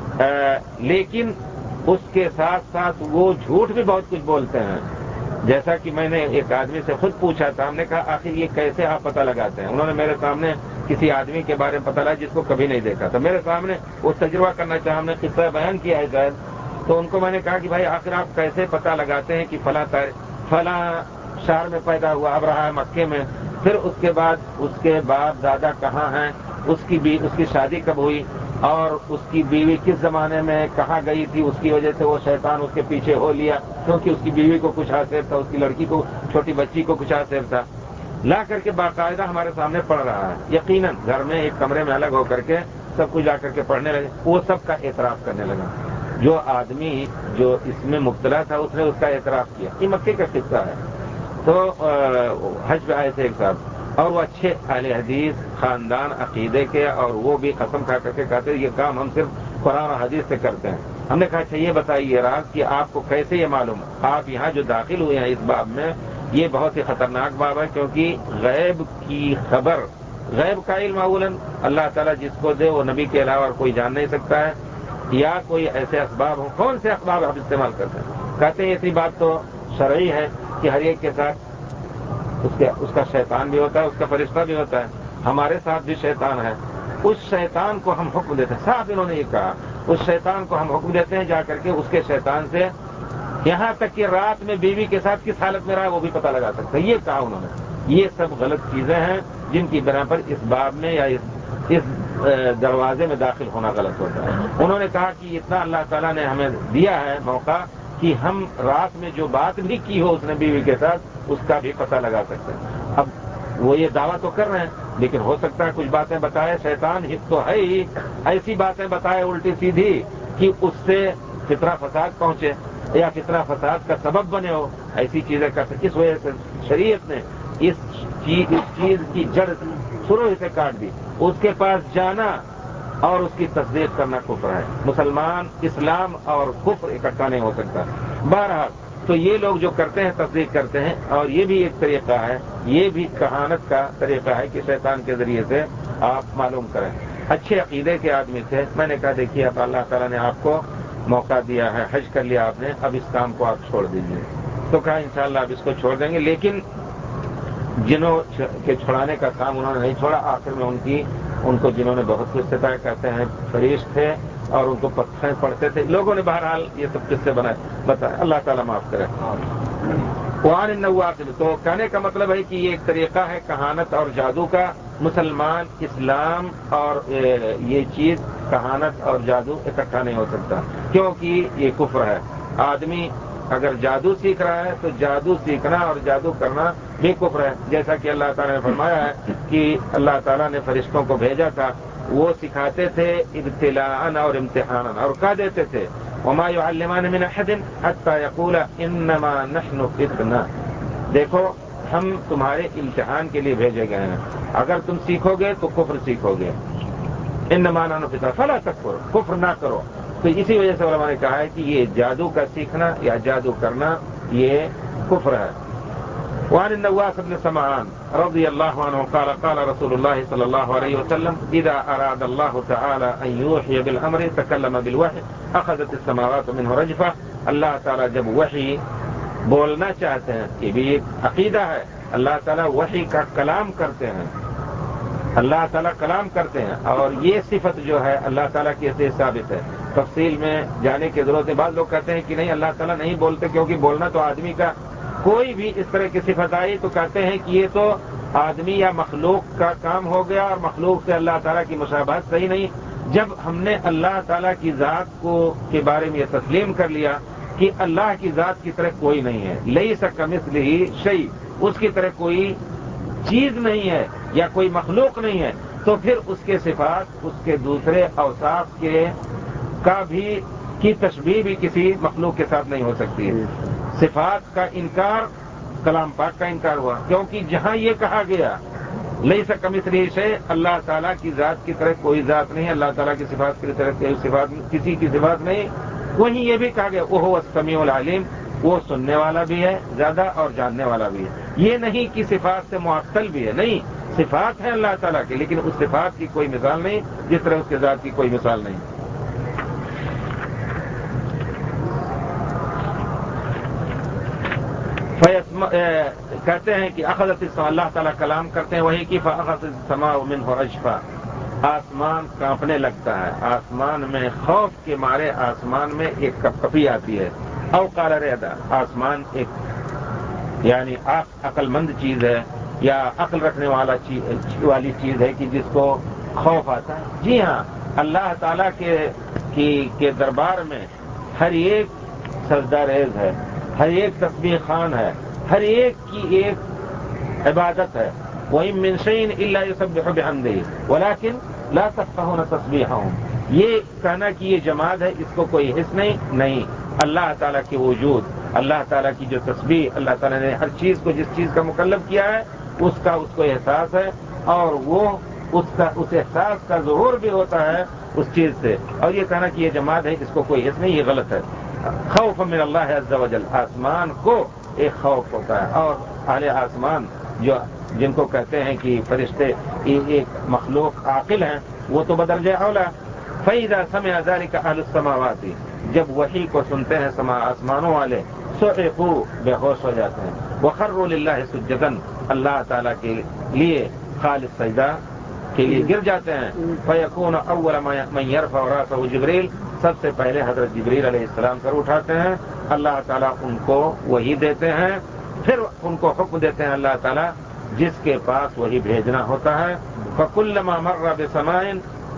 لیکن اس کے ساتھ ساتھ وہ جھوٹ بھی بہت کچھ بولتے ہیں۔ جیسا کہ میں نے ایک آدمی سے خود پوچھا تھا، ہم نے کہا آخر یہ کیسے آپ پتہ لگاتے ہیں؟ انہوں نے میرے سامنے کسی آدمی کے بارے میں پتہ لگا جس کو کبھی نہیں دیکھا تھا، میرے سامنے وہ تجربہ کرنا چاہا، ہم نے قصہ بیان کیا ہے شاید، تو ان کو میں نے کہا کہ بھائی آخر آپ کیسے پتہ لگاتے ہیں کہ فلاں شہر میں پیدا ہوا، اب رہا ہے مکے میں، پھر اس کے بعد اس کے باپ دادا کہاں ہیں، اس کی شادی کب ہوئی، اور اس کی بیوی کس زمانے میں کہاں گئی تھی، اس کی وجہ سے وہ شیطان اس کے پیچھے ہو لیا، کیونکہ اس کی بیوی کو کچھ حاصل تھا، اس کی لڑکی کو، چھوٹی بچی کو کچھ حاصل تھا، لا کر کے باقاعدہ ہمارے سامنے پڑھ رہا ہے۔ یقیناً گھر میں ایک کمرے میں الگ ہو کر کے سب کچھ جا کر کے پڑھنے لگے، وہ سب کا اعتراف کرنے لگا۔ جو آدمی جو اس میں مبتلا تھا اس نے اس کا اعتراف کیا۔ یہ مکے کا قصہ ہے۔ تو حج پہ آئے تھے ایک صاحب، اور وہ اچھے اہل حدیث خاندان عقیدے کے، اور وہ بھی قسم کھا کر کے کہتے یہ کام ہم صرف قرآن و حدیث سے کرتے ہیں۔ ہم نے کہا اچھا یہ بتائیے راز کہ آپ کو کیسے یہ معلوم، آپ یہاں جو داخل ہوئے ہیں اس باب میں، یہ بہت ہی خطرناک باب ہے، کیونکہ غیب کی خبر، غیب کا علم اولاً اللہ تعالیٰ جس کو دے وہ نبی کے علاوہ اور کوئی جان نہیں سکتا ہے، یا کوئی ایسے اسباب ہوں، کون سے اسباب آپ استعمال کرتے ہیں؟ کہتے ہیں ایسی بات تو شرعی ہے کہ ہر ایک کے ساتھ اس کا شیطان بھی ہوتا ہے، اس کا فرشتہ بھی ہوتا ہے، ہمارے ساتھ بھی شیطان ہے، اس شیطان کو ہم حکم دیتے ہیں، صاحب انہوں نے یہ کہا، اس شیطان کو ہم حکم دیتے ہیں جا کر کے اس کے شیطان سے، یہاں تک کہ رات میں بیوی کے ساتھ کس حالت میں رہا وہ بھی پتہ لگا سکتے ہیں، یہ کہا انہوں نے۔ یہ سب غلط چیزیں ہیں جن کی بنا پر اس باب میں یا اس دروازے میں داخل ہونا غلط ہوتا ہے۔ انہوں نے کہا کہ اتنا اللہ تعالیٰ نے ہمیں دیا ہے موقع کہ ہم رات میں جو بات بھی کی ہو اس نے بیوی کے ساتھ اس کا بھی پتہ لگا سکتے ہیں۔ اب وہ یہ دعویٰ تو کر رہے ہیں، لیکن ہو سکتا ہے کچھ باتیں بتائے، شیطان ہت تو ہے ہی، ایسی باتیں بتائے الٹی سیدھی کہ اس سے فتنہ فساد پہنچے یا فتنہ فساد کا سبب بنے ہو، ایسی چیزیں کر سکتے۔ اس وجہ سے شریعت نے اس چیز کی جڑ شروع سے کاٹ دی۔ اس کے پاس جانا اور اس کی تصدیق کرنا کفر ہے. مسلمان اسلام اور کفر اکٹھا نہیں ہو سکتا. بہرحال تو یہ لوگ جو کرتے ہیں تصدیق کرتے ہیں، اور یہ بھی ایک طریقہ ہے، یہ بھی کہانت کا طریقہ ہے کہ شیطان کے ذریعے سے آپ معلوم کریں. اچھے عقیدے کے آدمی تھے، میں نے کہا دیکھیے اب اللہ تعالیٰ نے آپ کو موقع دیا ہے، حج کر لیا آپ نے، اب اس کام کو آپ چھوڑ دیجیے. تو کہا انشاءاللہ اب اس کو چھوڑ دیں گے، لیکن جنہوں کے چھڑانے کا کام انہوں نے نہیں چھوڑا. آخر میں ان کو جنہوں نے بہت کچھ ستایا، کہتے ہیں فریش تھے اور ان کو پتھریں پڑتے تھے. لوگوں نے بہرحال یہ سب قصے بتائے. اللہ تعالیٰ معاف کرے. قرآن النواقب، تو کہنے کا مطلب ہے کہ یہ ایک طریقہ ہے کہانت اور جادو کا. مسلمان اسلام اور یہ چیز کہانت اور جادو اکٹھا نہیں ہو سکتا، کیونکہ یہ کفر ہے. آدمی اگر جادو سیکھ رہا ہے تو جادو سیکھنا اور جادو کرنا بھی کفر ہے. جیسا کہ اللہ تعالیٰ نے فرمایا ہے کہ اللہ تعالیٰ نے فرشتوں کو بھیجا تھا، وہ سکھاتے تھے ابتلاءً اور امتحاناً، اور کہہ دیتے تھے وما يعلمان من احد حتى يقولا انما نحن فتنہ. دیکھو ہم تمہارے امتحان کے لیے بھیجے گئے ہیں، اگر تم سیکھو گے تو کفر سیکھو گے. انما نحن فتنہ فلا تکفر، کفر نہ کرو. تو اسی وجہ سے علماء نے کہا ہے کہ یہ جادو کا سیکھنا یا جادو کرنا یہ کفر ہے. وعن النواس بن سمعان رضي الله عنه قال قال رسول الله صلى الله عليه وسلم إذا أراد الله تعالى أن يوحي بالأمر تكلم بالوحي أخذت السماوات منه رجفة. اللہ تعالیٰ جب وحی بولنا چاہتے ہیں، یہ بھی ایک عقیدہ ہے، اللہ تعالیٰ وحی کا کلام کرتے ہیں، اللہ تعالیٰ کلام کرتے ہیں، اور یہ صفت جو ہے اللہ تعالیٰ کی سے ثابت ہے. تفصیل میں جانے کی ضرورت ہے. بعض لوگ کہتے ہیں کہ نہیں اللہ تعالیٰ نہیں بولتے کیونکہ بولنا تو آدمی کا، کوئی بھی اس طرح کی صفت آئی تو کہتے ہیں کہ یہ تو آدمی یا مخلوق کا کام ہو گیا اور مخلوق سے اللہ تعالیٰ کی مشابہت صحیح نہیں. جب ہم نے اللہ تعالیٰ کی ذات کے بارے میں یہ تسلیم کر لیا کہ اللہ کی ذات کی طرح کوئی نہیں ہے، لیس کمثلہ شیء، اس کی طرح کوئی چیز نہیں ہے یا کوئی مخلوق نہیں ہے، تو پھر اس کے صفات، اس کے دوسرے اوصاف کی تشبیہ بھی کسی مخلوق کے ساتھ نہیں ہو سکتی ہے. صفات کا انکار کلام پاک کا انکار ہوا، کیونکہ جہاں یہ کہا گیا لیس کمثلہ شیء، اللہ تعالیٰ کی ذات کی طرح کوئی ذات نہیں، اللہ تعالیٰ کی صفات کی طرح کسی کی صفات نہیں، وہیں یہ بھی کہا گیا وہو السمیع العلیم، وہ سننے والا بھی ہے زیادہ اور جاننے والا بھی ہے. یہ نہیں کہ صفات سے معطل بھی ہے، نہیں، صفات ہیں اللہ تعالیٰ کی، لیکن اس صفات کی کوئی مثال نہیں جس طرح اس کے ذات کی کوئی مثال نہیں. کہتے ہیں کہ اخذت السماء، اللہ تعالیٰ کلام کرتے ہیں وہی کی، فاخذت السماء منه رجفا، آسمان کانپنے لگتا ہے، آسمان میں خوف کے مارے آسمان میں ایک کپکپی آتی ہے. او قال رعدا، آسمان ایک یعنی عقل مند چیز ہے یا عقل رکھنے والی چیز ہے کہ جس کو خوف آتا ہے. جی ہاں، اللہ تعالیٰ کے دربار میں ہر ایک سجدہ ریز ہے، ہر ایک تسبیح خوان ہے، ہر ایک کی ایک عبادت ہے. وَإِن مِّن شَيْءٍ إِلَّا يُسَبِّحُ بِحَمْدِهِ وَلَكِن لَا تَفْقَهُونَ تَسْبِيحَهُمْ. یہ کہنا کہ یہ جماد ہے، اس کو کوئی حس نہیں. اللہ تعالیٰ کے وجود، اللہ تعالیٰ کی جو تسبیح، اللہ تعالیٰ نے ہر چیز کو جس چیز کا مکلف کیا ہے اس کو احساس ہے، اور وہ اس احساس کا ظہور بھی ہوتا ہے اس چیز سے. اور یہ کہنا کہ یہ جماد ہے، اس کو کوئی حس نہیں، یہ غلط ہے. خوف من اللہ عز و جل، آسمان کو ایک خوف ہوتا ہے، اور اہل آسمان جن کو کہتے ہیں کہ فرشتے ایک مخلوق عاقل ہیں، وہ تو بدرجہ اولا. فَإِذَا سَمِعَ ذَلِكَ أَهْلُ السَّمَاوَاتِ، جب وحی کو سنتے ہیں آسمانوں والے، صعقوا، بے ہوش ہو جاتے ہیں. وَخَرُّوا لِلَّهِ سُجَّدًا، اللہ تعالیٰ کے لیے خالص سجدہ کے لیے گر جاتے ہیں. فَيَكُونُ أَوَّلَ مَن يَرْفَعُ رَأْسَهُ جبریل، سب سے پہلے حضرت جبریل علیہ السلام سر اٹھاتے ہیں. اللہ تعالیٰ ان کو وحی دیتے ہیں، پھر ان کو حکم دیتے ہیں اللہ تعالیٰ جس کے پاس وہی بھیجنا ہوتا ہے. فَكُلَّمَا مَرَّ بِسَمَاءٍ،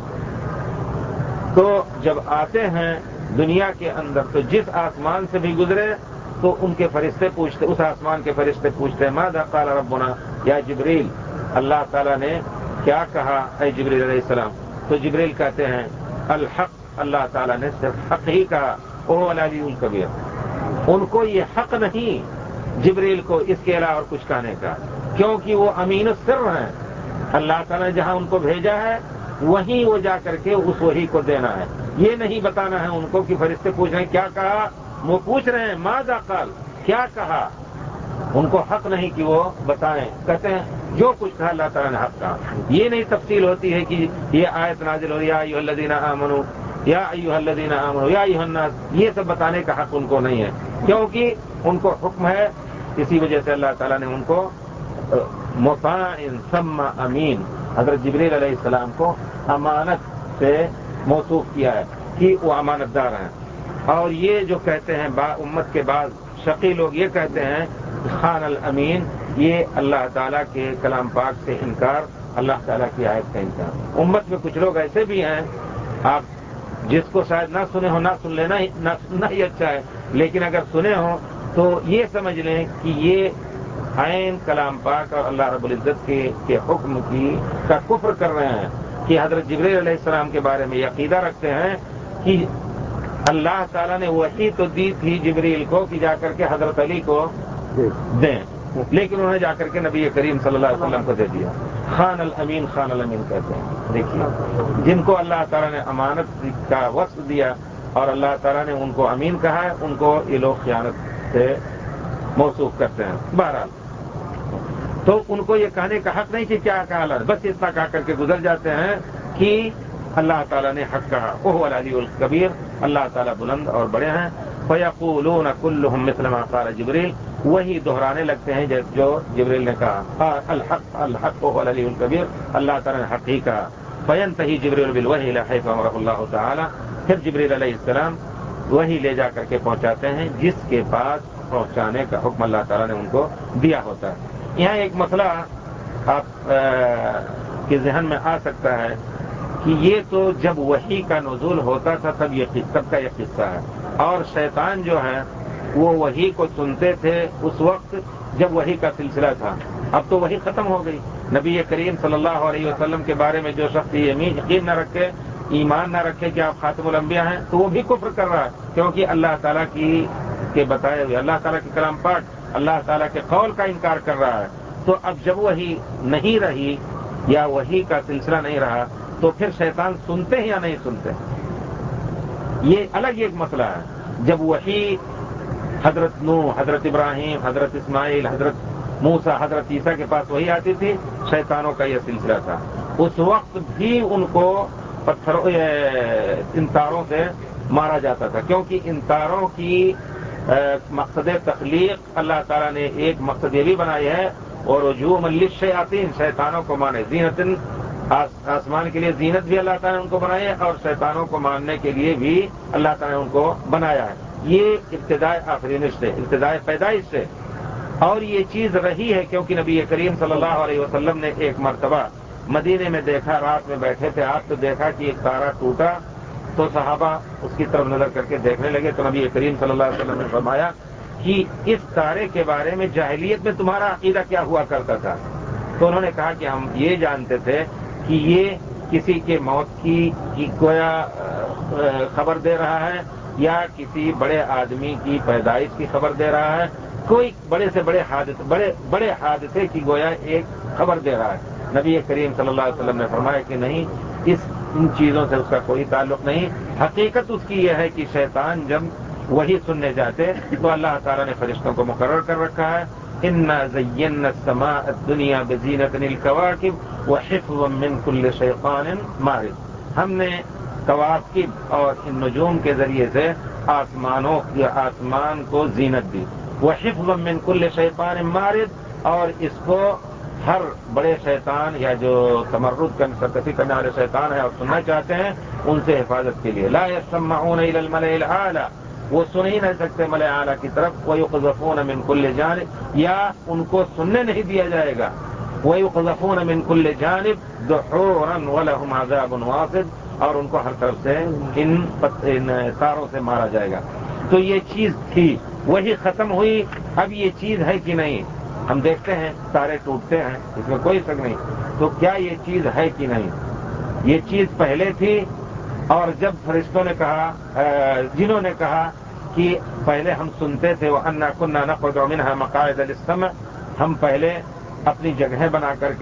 تو جب آتے ہیں دنیا کے اندر تو جس آسمان سے بھی گزرے تو ان کے فرشتے پوچھتے، اس آسمان کے فرشتے پوچھتے ہیں ماذا قال ربنا یا جبریل، اللہ تعالیٰ نے کیا کہا اے جبریل علیہ السلام؟ تو جبریل کہتے ہیں الحق، اللہ تعالیٰ نے صرف حق ہی کہا. وهو العلی الکبیر، ان کو یہ حق نہیں جبریل کو اس کے علاوہ اور کچھ کہنے کا، کیونکہ وہ امین السر ہیں. اللہ تعالیٰ نے جہاں ان کو بھیجا ہے وہیں وہ جا کر کے اس وحی کو دینا ہے. یہ نہیں بتانا ہے ان کو کہ فرشتے پوچھ رہے ہیں کیا کہا، وہ پوچھ رہے ہیں ماذا قال، کیا کہا. ان کو حق نہیں کہ وہ بتائیں، کہتے ہیں جو کچھ کہا اللہ تعالیٰ نے حق کہا. یہ نہیں تفصیل ہوتی ہے کہ یہ آیت نازل ہو یا ایھا الذین آمنوا یا ایھا الذین آمنوا یا ایھا الناس، یہ سب بتانے کا حق ان کو نہیں ہے، کیونکہ ان کو حکم ہے. اسی وجہ سے اللہ تعالیٰ نے ان کو مطاع ثم امین، حضرت جبریل علیہ السلام کو امانت سے موصوف کیا ہے کہ وہ امانت دار ہیں. اور یہ جو کہتے ہیں امت کے بعض شقی لوگ یہ کہتے ہیں خان الامین، یہ اللہ تعالیٰ کے کلام پاک سے انکار، اللہ تعالیٰ کی آیت کا انکار. امت میں کچھ لوگ ایسے بھی ہیں، آپ جس کو شاید نہ سنے ہو، نہ سن لینا نہ ہی اچھا ہے، لیکن اگر سنے ہو تو یہ سمجھ لیں کہ یہ عین کلام پاک اور اللہ رب العزت کے حکم کا کفر کر رہے ہیں کہ حضرت جبریل علیہ السلام کے بارے میں یہ عقیدہ رکھتے ہیں کہ اللہ تعالیٰ نے وحی تو دی تھی جبریل کو کہ جا کر کے حضرت علی کو دیں، لیکن انہوں نے جا کر کے نبی کریم صلی اللہ علیہ وسلم کو دے دیا. خان الامین، خان الامین کہتے ہیں. دیکھیے، جن کو اللہ تعالیٰ نے امانت کا وصف دیا اور اللہ تعالیٰ نے ان کو امین کہا ہے، ان کو یہ لوگ خیانت سے موصوف کرتے ہیں. بہرحال تو ان کو یہ کہنے کا حق نہیں کہ کیا کہا اللہ، بس اتنا کہا کر کے گزر جاتے ہیں کہ اللہ تعالیٰ نے حق کہا. وهو العلی الکبیر، اللہ تعالیٰ بلند اور بڑے ہیں. فیقولون کلهم مثل ما قال جبریل، وہی دہرانے لگتے ہیں جو جبریل نے کہا. الحق الحق وهو العلی الکبیر، اللہ تعالیٰ نے حق ہی کہا. فینتہی جبریل بالوحی الی حیث امرہ اللہ تعالیٰ، پھر جبریل علیہ السلام وہی لے جا کر کے پہنچاتے ہیں جس کے پاس پہنچانے کا حکم اللہ تعالیٰ نے ان کو دیا ہوتا ہے. یہاں ایک مسئلہ آپ کے ذہن میں آ سکتا ہے کہ یہ تو جب وحی کا نزول ہوتا تھا تب کا یہ قصہ ہے، اور شیطان جو ہے وہ وحی کو سنتے تھے اس وقت جب وحی کا سلسلہ تھا. اب تو وحی ختم ہو گئی. نبی کریم صلی اللہ علیہ وسلم کے بارے میں جو شخص یقین نہ رکھے، ایمان نہ رکھے کہ آپ خاتم الانبیاء ہیں، تو وہ بھی کفر کر رہا ہے، کیونکہ اللہ تعالیٰ کے بتائے ہوئے اللہ تعالیٰ کے کلام پاک، اللہ تعالیٰ کے قول کا انکار کر رہا ہے. تو اب جب وحی نہیں رہی یا وحی کا سلسلہ نہیں رہا تو پھر شیطان سنتے ہیں یا نہیں سنتے، یہ الگ ایک مسئلہ ہے. جب وحی حضرت نوح، حضرت ابراہیم، حضرت اسماعیل، حضرت موسیٰ، حضرت عیسیٰ کے پاس وحی آتی تھی، شیطانوں کا یہ سلسلہ تھا. اس وقت بھی ان کو ان تاروں سے مارا جاتا تھا، کیونکہ ان تاروں کی مقصد تخلیق اللہ تعالیٰ نے ایک مقصد یہ بھی بنائی ہے، اور رجوم للشیاطین، شیطانوں کو مانے. زینت، آسمان کے لیے زینت بھی اللہ تعالیٰ نے ان کو بنائی ہے، اور شیطانوں کو ماننے کے لیے بھی اللہ تعالیٰ نے ان کو بنایا ہے. یہ ابتدائے آفرینش سے، ابتدائے پیدائش سے، اور یہ چیز رہی ہے کیونکہ نبی کریم صلی اللہ علیہ وسلم نے ایک مرتبہ مدینے میں دیکھا، رات میں بیٹھے تھے آپ، تو دیکھا کہ ایک تارا ٹوٹا، تو صحابہ اس کی طرف نظر کر کے دیکھنے لگے. تو نبی کریم صلی اللہ علیہ وسلم نے فرمایا کہ اس تارے کے بارے میں جاہلیت میں تمہارا عقیدہ کیا ہوا کرتا تھا؟ تو انہوں نے کہا کہ ہم یہ جانتے تھے کہ یہ کسی کے موت کی گویا خبر دے رہا ہے، یا کسی بڑے آدمی کی پیدائش کی خبر دے رہا ہے، کوئی بڑے سے بڑے حادثے کی گویا ایک خبر دے رہا ہے. نبی کریم صلی اللہ علیہ وسلم نے فرمایا کہ نہیں، ان چیزوں سے اس کا کوئی تعلق نہیں. حقیقت اس کی یہ ہے کہ شیطان جب وہی سننے جاتے تو اللہ تعالیٰ نے فرشتوں کو مقرر کر رکھا ہے. انا زینا السماء الدنیا بزینۃ الکواکب وحفظا من کل شیطان مارد، ہم نے کواکب اور ان نجوم کے ذریعے سے آسمان کو زینت دی. وحفظا من کل شیطان مارد، اور اس کو ہر بڑے شیطان یا جو تمرد سرکشی کرنے والے شیطان ہیں اور سننا چاہتے ہیں ان سے حفاظت کے لیے. لا يسمعون الى الملأ الاعلى، وہ سن ہی نہیں سکتے ملأ اعلیٰ کی طرف. ويقذفون من كل جانب، یا ان کو سننے نہیں دیا جائے گا. ويقذفون من كل جانب دحورا ولهم عذاب واصب، اور ان کو ہر طرف سے ان تاروں سے مارا جائے گا. تو یہ چیز تھی، وہی ختم ہوئی. اب یہ چیز ہے کہ نہیں؟ ہم دیکھتے ہیں تارے ٹوٹتے ہیں، اس میں کوئی شک نہیں. تو کیا یہ چیز ہے کہ نہیں؟ یہ چیز پہلے تھی، اور جب فرشتوں نے کہا، جنہوں نے کہا کہ پہلے ہم سنتے تھے وَأَنَّا كُنَّا نَقْعُدُ مِنْهَا مَقَاعِدَ لِلسَّمْعِ، ہم پہلے اپنی جگہیں بنا کر کے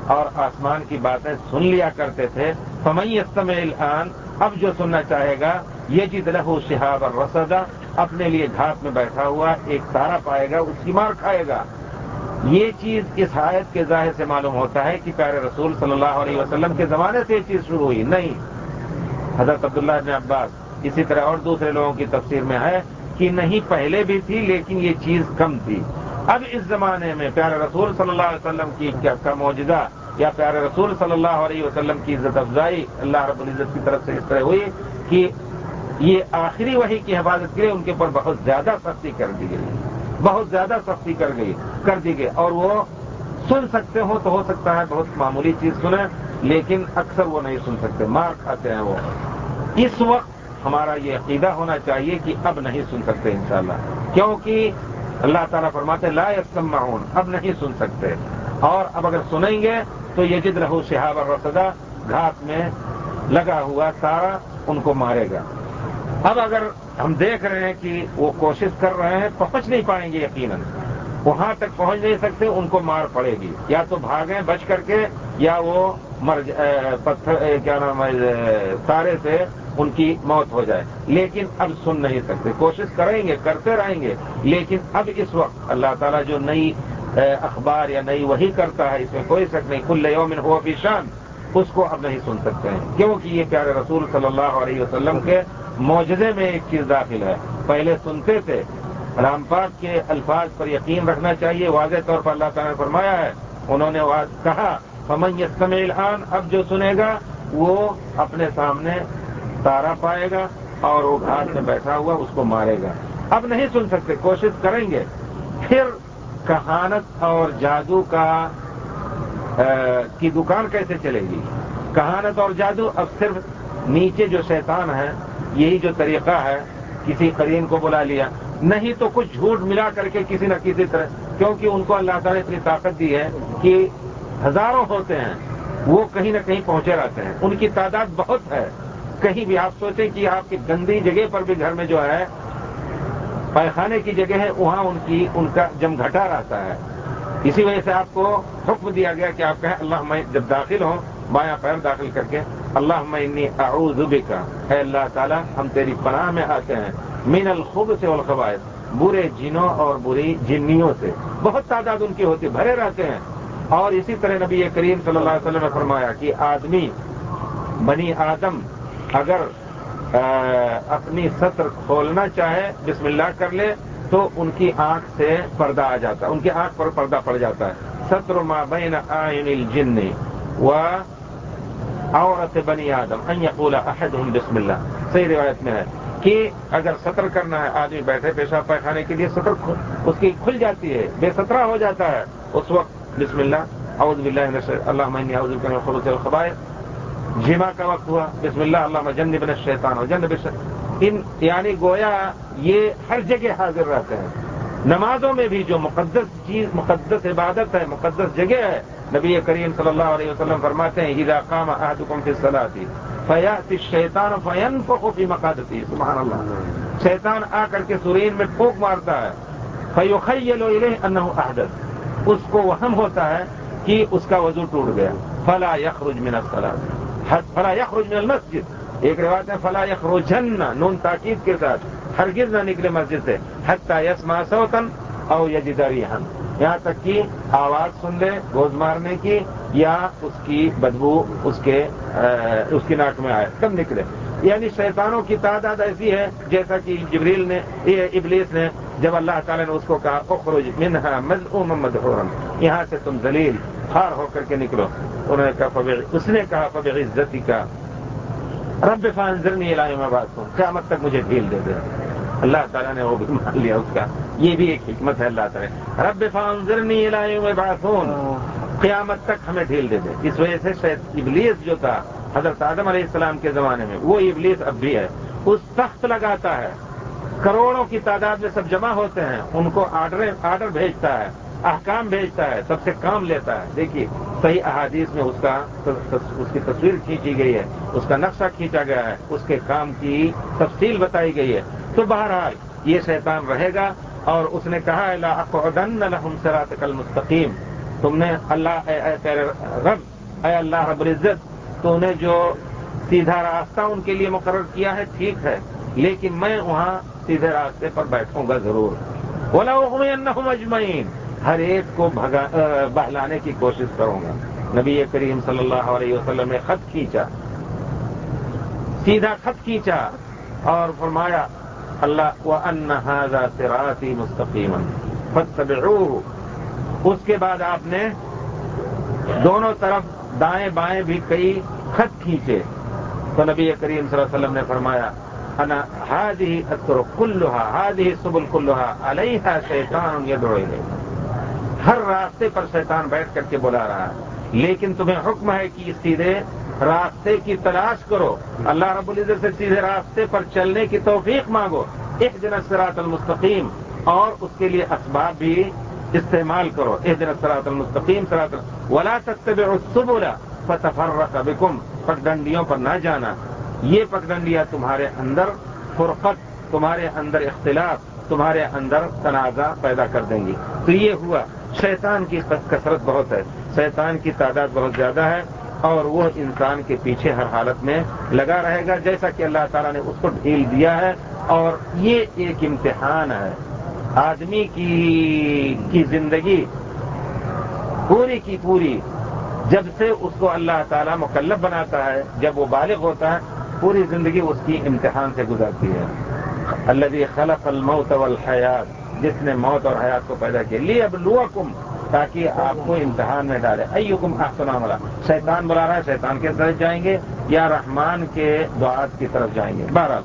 اور آسمان کی باتیں سن لیا کرتے تھے. فمن یستمع الآن، اب جو سننا چاہے گا، یجد لہ شہابا رصدا، اپنے لیے گھاٹ میں بیٹھا ہوا ایک تارا پائے گا، اس کی مار کھائے گا. یہ چیز اس آیت کے ظاہر سے معلوم ہوتا ہے کہ پیارے رسول صلی اللہ علیہ وسلم کے زمانے سے یہ چیز شروع ہوئی نہیں. حضرت عبداللہ بن عباس، اسی طرح اور دوسرے لوگوں کی تفسیر میں ہے کہ نہیں، پہلے بھی تھی لیکن یہ چیز کم تھی. اب اس زمانے میں پیارے رسول صلی اللہ علیہ وسلم کی کا معجزہ یا پیارے رسول صلی اللہ علیہ وسلم کی عزت افزائی اللہ رب العزت کی طرف سے اس طرح ہوئی کہ یہ آخری وحی کی حفاظت کے لیے ان کے اوپر بہت زیادہ سختی کر دی گئی، بہت زیادہ سختی کر دی گئی. اور وہ سن سکتے ہو تو ہو سکتا ہے بہت معمولی چیز سنیں، لیکن اکثر وہ نہیں سن سکتے، مار کھاتے ہیں وہ. اس وقت ہمارا یہ عقیدہ ہونا چاہیے کہ اب نہیں سن سکتے انشاءاللہ، کیونکہ اللہ تعالیٰ فرماتے ہیں لا یسمعون، اب نہیں سن سکتے. اور اب اگر سنیں گے تو یجد لہ شہابا رصدا، گھاٹ میں لگا ہوا تارا ان کو مارے گا. اب اگر ہم دیکھ رہے ہیں کہ وہ کوشش کر رہے ہیں، پہنچ نہیں پائیں گے یقیناً، وہاں تک پہنچ نہیں سکتے، ان کو مار پڑے گی. یا تو بھاگیں بچ کر کے، یا وہ پتھر کیا نام ہے تارے سے ان کی موت ہو جائے. لیکن اب سن نہیں سکتے، کوشش کریں گے، کرتے رہیں گے، لیکن اب اس وقت اللہ تعالیٰ جو نئی اخبار یا نئی وحی کرتا ہے، اس میں کوئی شک نہیں، کل یوم ہوا فی شان، اس کو اب نہیں سن سکتے ہیں، کیونکہ یہ پیارے رسول صلی اللہ علیہ وسلم کے معجزے میں ایک چیز داخل ہے. پہلے سنتے تھے، رام پاک کے الفاظ پر یقین رکھنا چاہیے. واضح طور پر اللہ تعالیٰ نے فرمایا ہے، انہوں نے کہا فمن یستمع الآن، اب جو سنے گا وہ اپنے سامنے تارا پائے گا اور وہ گھاٹ میں بیٹھا ہوا اس کو مارے گا. اب نہیں سن سکتے، کوشش کریں گے. پھر کہانت اور جادو کی دکان کیسے چلے گی؟ کہانت اور جادو اب صرف نیچے جو شیطان ہے، یہی جو طریقہ ہے، کسی قرین کو بلا لیا، نہیں تو کچھ جھوٹ ملا کر کے کسی نہ کسی طرح، کیونکہ ان کو اللہ تعالیٰ نے اتنی طاقت دی ہے کہ ہزاروں ہوتے ہیں، وہ کہیں نہ کہیں پہنچے رہتے ہیں، ان کی تعداد بہت ہے. کہیں بھی آپ سوچیں کہ آپ کی گندی جگہ پر بھی گھر میں جو ہے پائخانے کی جگہ ہے، وہاں ان کا جمگھٹا رہتا ہے. اسی وجہ سے آپ کو حکم دیا گیا کہ آپ کہیں اللہم، جب داخل ہوں بایاں پیر داخل کر کے اللہم انی اعوذ بک، اے اللہ تعالیٰ ہم تیری پناہ میں آتے ہیں، من الخبث والخبائث، برے جنوں اور بری جنیوں سے. بہت تعداد ان کی ہوتی، بھرے رہتے ہیں. اور اسی طرح نبی کریم صلی اللہ علیہ وسلم نے فرمایا کہ آدمی، بنی آدم، اگر اپنی سطر کھولنا چاہے، بسم اللہ کر لے، تو ان کی آنکھ سے پردہ آ جاتا ہے، ان کی آنکھ پر پردہ پڑ جاتا ہے. ستر ما بین اعین الجن و عورت بنی آدم ان یقول احدهم بسم اللہ. صحیح روایت میں ہے کہ اگر سطر کرنا ہے، آدمی بیٹھے پیشاب پائخانے کے لیے سطر اس کی کھل جاتی ہے، بے سترہ ہو جاتا ہے، اس وقت بسم اللہ، اعوذ باللہ من الشیطان، اللہم انی اعوذ بک من الخبث والخبائث. جمعہ کا وقت ہوا، بسم اللہ، اللہم جنبنا الشیطان وجنب الشیطان. یعنی گویا یہ ہر جگہ حاضر رہتے ہیں. نمازوں میں بھی جو مقدس چیز، مقدس عبادت ہے، مقدس جگہ ہے، نبی کریم صلی اللہ علیہ وسلم فرماتے ہیں اذا قام احدکم فی الصلاۃ فیأتی الشیطان فینفخ فی مقعدتہ. سبحان اللہ. شیطان آ کر کے سرین میں پھونک مارتا ہے، فیخیل الیہ انہ احدث، اس کو وہم ہوتا ہے کہ اس کا وضو ٹوٹ گیا. فلا یخرج من الصلاۃ، فلا یخرج من المسجد. ایک روایت ہے فلا یخرجن، نون تاکید کے ساتھ، ہرگز نہ نکلے مسجد سے، حتی یسمع صوتا او یجد ریحا، یہاں تک کہ آواز سن لے گوز مارنے کی یا اس کی بدبو اس کی ناک میں آئے، تب نکلے. یعنی شیطانوں کی تعداد ایسی ہے، جیسا کہ ابلیس نے جب اللہ تعالیٰ نے اس کو کہا اخرج منہا مذءوما مدحورا، یہاں سے تم ذلیل خوار ہو کر کے نکلو، اس نے کہا فبعزتک رب فانظرنی الی یوم یبعثون، قیامت تک مجھے ڈھیل دے دے. اللہ تعالیٰ نے وہ بھی مان لیا اس کا. یہ بھی ایک حکمت ہے اللہ تعالیٰ، رب فانظرنی الی یوم یبعثون، قیامت تک ہمیں ڈھیل دے دے. اس وجہ سے ابلیس جو تھا حضرت آدم علیہ السلام کے زمانے میں، وہ ابلیس اب بھی ہے، اس سخت لگاتا ہے، کروڑوں کی تعداد میں سب جمع ہوتے ہیں، ان کو آرڈر بھیجتا ہے، احکام بھیجتا ہے، سب سے کام لیتا ہے. دیکھیے صحیح احادیث میں اس کی تصویر کھینچی گئی ہے، اس کا نقشہ کھینچا گیا ہے، اس کے کام کی تفصیل بتائی گئی ہے. تو بہرحال یہ شیطان رہے گا، اور اس نے کہا لا اقعدن لهم صراطک المستقیم، تم نے اے تیرے رب، اے اللہ رب العزت، تو نے جو سیدھا راستہ ان کے لیے مقرر کیا ہے ٹھیک ہے، لیکن میں وہاں سیدھے راستے پر بیٹھوں گا ضرور۔ وَلَأُغْوِيَنَّهُمْ أَجْمَعِينَ، ہر ایک کو بہلانے کی کوشش کروں گا۔ نبی کریم صلی اللہ علیہ وسلم نے خط کھینچا، سیدھا خط کھینچا اور فرمایا اللہ وَأَنَّ هَذَا صِرَاطِي مُسْتَقِيمًا فَاتَّبِعُوهُ۔ اس کے بعد آپ نے دونوں طرف دائیں بائیں بھی کئی خط کھینچے، تو نبی کریم صلی اللہ علیہ وسلم نے فرمایا انا هذه الطرق كلها هذه السبل كلها عليها شيطان يدعو إليه، ہر راستے پر شیطان بیٹھ کر کے بلا رہا ہے، لیکن تمہیں حکم ہے کہ سیدھے راستے کی تلاش کرو، اللہ رب العزت سے سیدھے راستے پر چلنے کی توفیق مانگو، اهدنا الصراط المستقیم، اور اس کے لیے اسباب بھی استعمال کرو، اهدنا الصراط المستقیم صراط ولا تتبعوا السبل فتفرق بكم، پگڈنڈیوں پر نہ جانا، یہ پگڈنڈیاں تمہارے اندر فرقت، تمہارے اندر اختلاف، تمہارے اندر تنازع پیدا کر دیں گی۔ تو یہ ہوا، شیطان کی کثرت بہت ہے، شیطان کی تعداد بہت زیادہ ہے، اور وہ انسان کے پیچھے ہر حالت میں لگا رہے گا، جیسا کہ اللہ تعالیٰ نے اس کو ڈھیل دیا ہے، اور یہ ایک امتحان ہے۔ آدمی کی زندگی پوری کی پوری، جب سے اس کو اللہ تعالیٰ مکلف بناتا ہے، جب وہ بالغ ہوتا ہے، پوری زندگی اس کی امتحان سے گزرتی ہے۔ الذی خلق الموت والحیات، جس نے موت اور حیات کو پیدا کیا، لیبلوکم، تاکہ آپ کو امتحان میں ڈالے، ایکم احسن عملا، شیطان بلا رہا ہے، شیطان کی طرف جائیں گے یا رحمان کے دعات کی طرف جائیں گے۔ بہرحال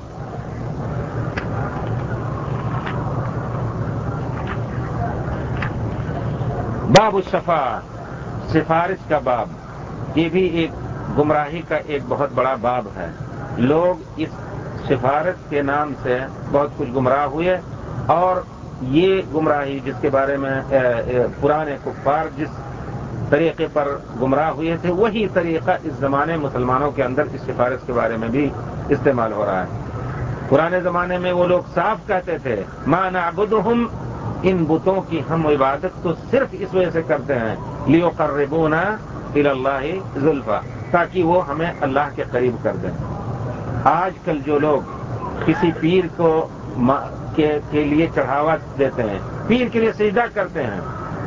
باب الشفاعہ، سفارش کا باب، یہ بھی ایک گمراہی کا ایک بہت بڑا باب ہے۔ لوگ اس سفارش کے نام سے بہت کچھ گمراہ ہوئے، اور یہ گمراہی جس کے بارے میں پرانے کفار جس طریقے پر گمراہ ہوئے تھے، وہی طریقہ اس زمانے مسلمانوں کے اندر اس سفارش کے بارے میں بھی استعمال ہو رہا ہے۔ پرانے زمانے میں وہ لوگ صاف کہتے تھے ما نعبدہم، ان بتوں کی ہم عبادت تو صرف اس وجہ سے کرتے ہیں لیقربونا الی اللہ زلفیٰ، تاکہ وہ ہمیں اللہ کے قریب کر دیں۔ آج کل جو لوگ کسی پیر کو کے لیے چڑھاوا دیتے ہیں، پیر کے لیے سجدہ کرتے ہیں،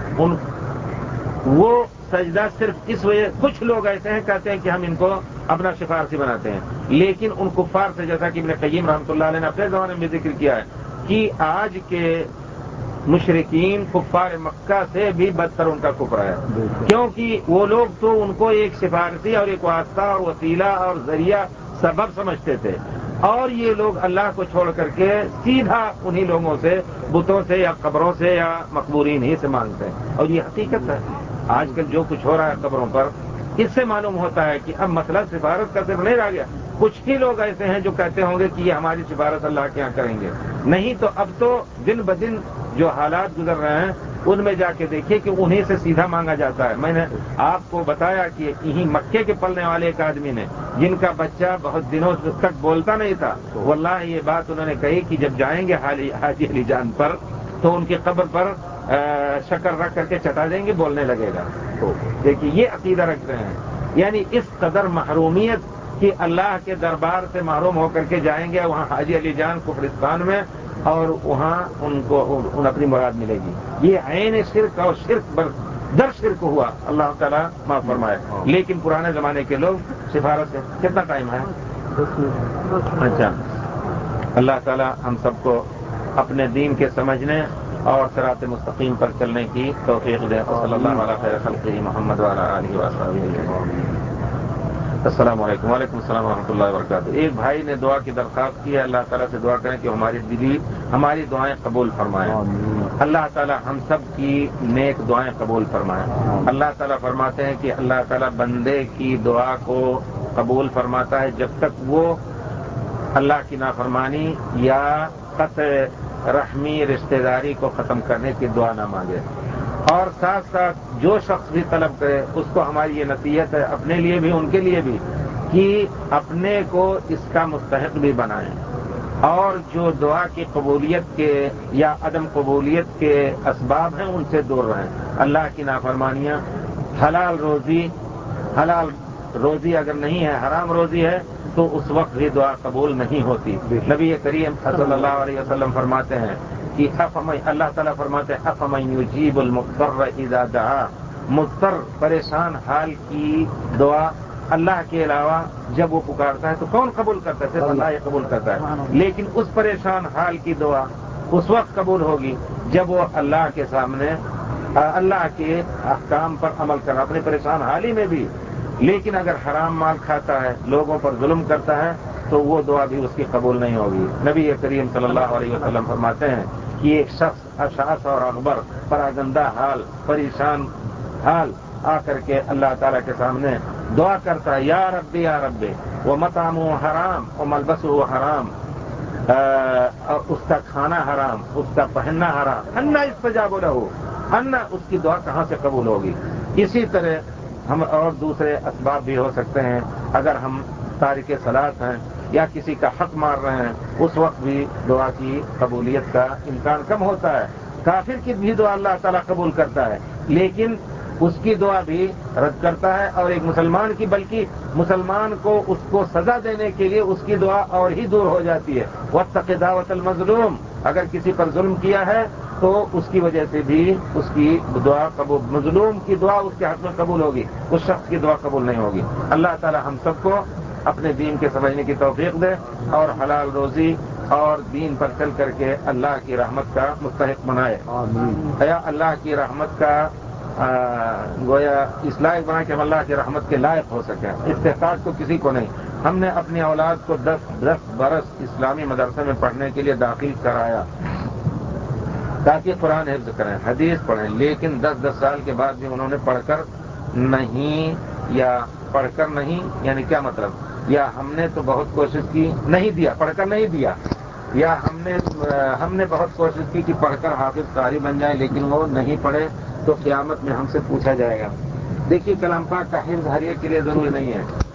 وہ سجدہ صرف اس وجہ، کچھ لوگ ایسے ہیں کہتے ہیں کہ ہم ان کو اپنا سفارشی بناتے ہیں، لیکن ان کفار سے، جیسا کہ ابن قیم رحمۃ اللہ علیہ نے اپنے زمانے میں ذکر کیا ہے کہ آج کے مشرکین کفار مکہ سے بھی بدتر ان کا کفر ہے، کیونکہ وہ لوگ تو ان کو ایک سفارشی اور ایک واسطہ اور وسیلہ اور ذریعہ سبب سمجھتے تھے، اور یہ لوگ اللہ کو چھوڑ کر کے سیدھا انہی لوگوں سے، بتوں سے یا قبروں سے یا مقبورین ہی سے مانگتے ہیں، اور یہ حقیقت ہے۔ آج کل جو کچھ ہو رہا ہے قبروں پر، اس سے معلوم ہوتا ہے کہ اب مسئلہ سفارت کا صرف نہیں رہ گیا۔ کچھ ہی لوگ ایسے ہیں جو کہتے ہوں گے کہ یہ ہماری سفارت اللہ کے یہاں کریں گے، نہیں تو اب تو دن بدن جو حالات گزر رہے ہیں ان میں جا کے دیکھیے کہ انہیں سے سیدھا مانگا جاتا ہے۔ میں نے آپ کو بتایا کہ یہیں مکے کے پلنے والے ایک آدمی نے، جن کا بچہ بہت دنوں تک بولتا نہیں تھا، واللہ یہ بات انہوں نے کہی کہ جب جائیں گے حاجی علی جان پر تو ان کی قبر پر شکر رکھ کر کے چٹا دیں گے، بولنے لگے گا۔ تو دیکھیے یہ عقیدہ رکھتے ہیں، یعنی اس قدر محرومیت کہ اللہ کے دربار سے محروم ہو کر کے جائیں گے وہاں حاجی علی جان کفرستان میں، اور وہاں ان کو اپنی مراد ملے گی۔ یہ عین شرک اور شرک در شرک ہوا، اللہ تعالیٰ معاف فرمائے۔ لیکن پرانے زمانے کے لوگ سفارت سے، کتنا ٹائم ہے؟ اچھا، اللہ تعالیٰ ہم سب کو اپنے دین کے سمجھنے اور صراط مستقیم پر چلنے کی توفیق دے۔ صلی اللہ علیہ خیر خلقہ محمد وعلی آلہ وصحبہ اجمعین۔ السلام علیکم۔ وعلیکم السلام ورحمۃ اللہ وبرکاتہ۔ ایک بھائی نے دعا کی درخواست کی ہے، اللہ تعالیٰ سے دعا کریں کہ ہماری دعائیں قبول فرمائیں۔ اللہ تعالیٰ ہم سب کی نیک دعائیں قبول فرمائیں۔ اللہ تعالیٰ فرماتے ہیں کہ اللہ تعالیٰ بندے کی دعا کو قبول فرماتا ہے جب تک وہ اللہ کی نافرمانی یا قطع رحمی رشتہ داری کو ختم کرنے کی دعا نہ مانگے، اور ساتھ ساتھ جو شخص بھی طلب کرے اس کو ہماری یہ نصیحت ہے، اپنے لیے بھی ان کے لیے بھی، کہ اپنے کو اس کا مستحق بھی بنائیں۔ اور جو دعا کی قبولیت کے یا عدم قبولیت کے اسباب ہیں ان سے دور رہیں. اللہ کی نافرمانیاں، حلال روزی اگر نہیں ہے، حرام روزی ہے، تو اس وقت بھی دعا قبول نہیں ہوتی. نبی کریم صلی اللہ علیہ وسلم فرماتے ہیں کہ اللہ تعالیٰ فرماتے ہیں افمن یجیب المضطر اذا دعا، مضطر پریشان حال کی دعا اللہ کے علاوہ جب وہ پکارتا ہے تو کون قبول کرتا ہے؟ صرف اللہ ہی قبول کرتا ہے. لیکن اس پریشان حال کی دعا اس وقت قبول ہوگی جب وہ اللہ کے سامنے اللہ کے احکام پر عمل کرنا، اپنے پریشان حالی میں بھی. لیکن اگر حرام مال کھاتا ہے، لوگوں پر ظلم کرتا ہے، تو وہ دعا بھی اس کی قبول نہیں ہوگی. نبی کریم صلی اللہ علیہ وسلم فرماتے ہیں کہ ایک شخص اشعث اور اغبر، پراگندہ حال، پریشان حال آ کر کے اللہ تعالیٰ کے سامنے دعا کرتا ہے، یا ربی یا ربی، وہ مطعمہ حرام و ملبسہ حرام، اس کا کھانا حرام، اس کا پہننا حرام، انا استجاب لہ، انا اس کی دعا کہاں سے قبول ہوگی؟ اسی طرح ہم اور دوسرے اسباب بھی ہو سکتے ہیں. اگر ہم تارک صلاۃ ہیں یا کسی کا حق مار رہے ہیں، اس وقت بھی دعا کی قبولیت کا امکان کم ہوتا ہے. کافر کی بھی دعا اللہ تعالیٰ قبول کرتا ہے، لیکن اس کی دعا بھی رد کرتا ہے. اور ایک مسلمان کی، بلکہ مسلمان کو اس کو سزا دینے کے لیے اس کی دعا اور ہی دور ہو جاتی ہے. واتق دعوت المظلوم، اگر کسی پر ظلم کیا ہے تو اس کی وجہ سے بھی اس کی دعا قبول، مظلوم کی دعا اس کے حق میں قبول ہوگی، اس شخص کی دعا قبول نہیں ہوگی. اللہ تعالی ہم سب کو اپنے دین کے سمجھنے کی توفیق دے اور حلال روزی اور دین پر چل کر کے اللہ کی رحمت کا مستحق بنائے. یا اللہ کی رحمت کا گویا اس لائق بنا کہ ہم اللہ کی رحمت کے لائق ہو سکیں. استحقاق تو کسی کو نہیں. ہم نے اپنی اولاد کو 10 برس اسلامی مدرسے میں پڑھنے کے لیے داخل کرایا تاکہ قرآن حفظ کریں، حدیث پڑھیں، لیکن 10 سال کے بعد بھی انہوں نے پڑھ کر نہیں یعنی کیا مطلب؟ یا ہم نے تو بہت کوشش کی، نہیں دیا، پڑھ کر نہیں دیا، یا ہم نے بہت کوشش کی کہ پڑھ کر حافظ قاری بن جائیں لیکن وہ نہیں پڑھے، تو قیامت میں ہم سے پوچھا جائے گا. دیکھیے کلام پاک کا حفظ ہر ایک کے لیے ضروری نہیں ہے.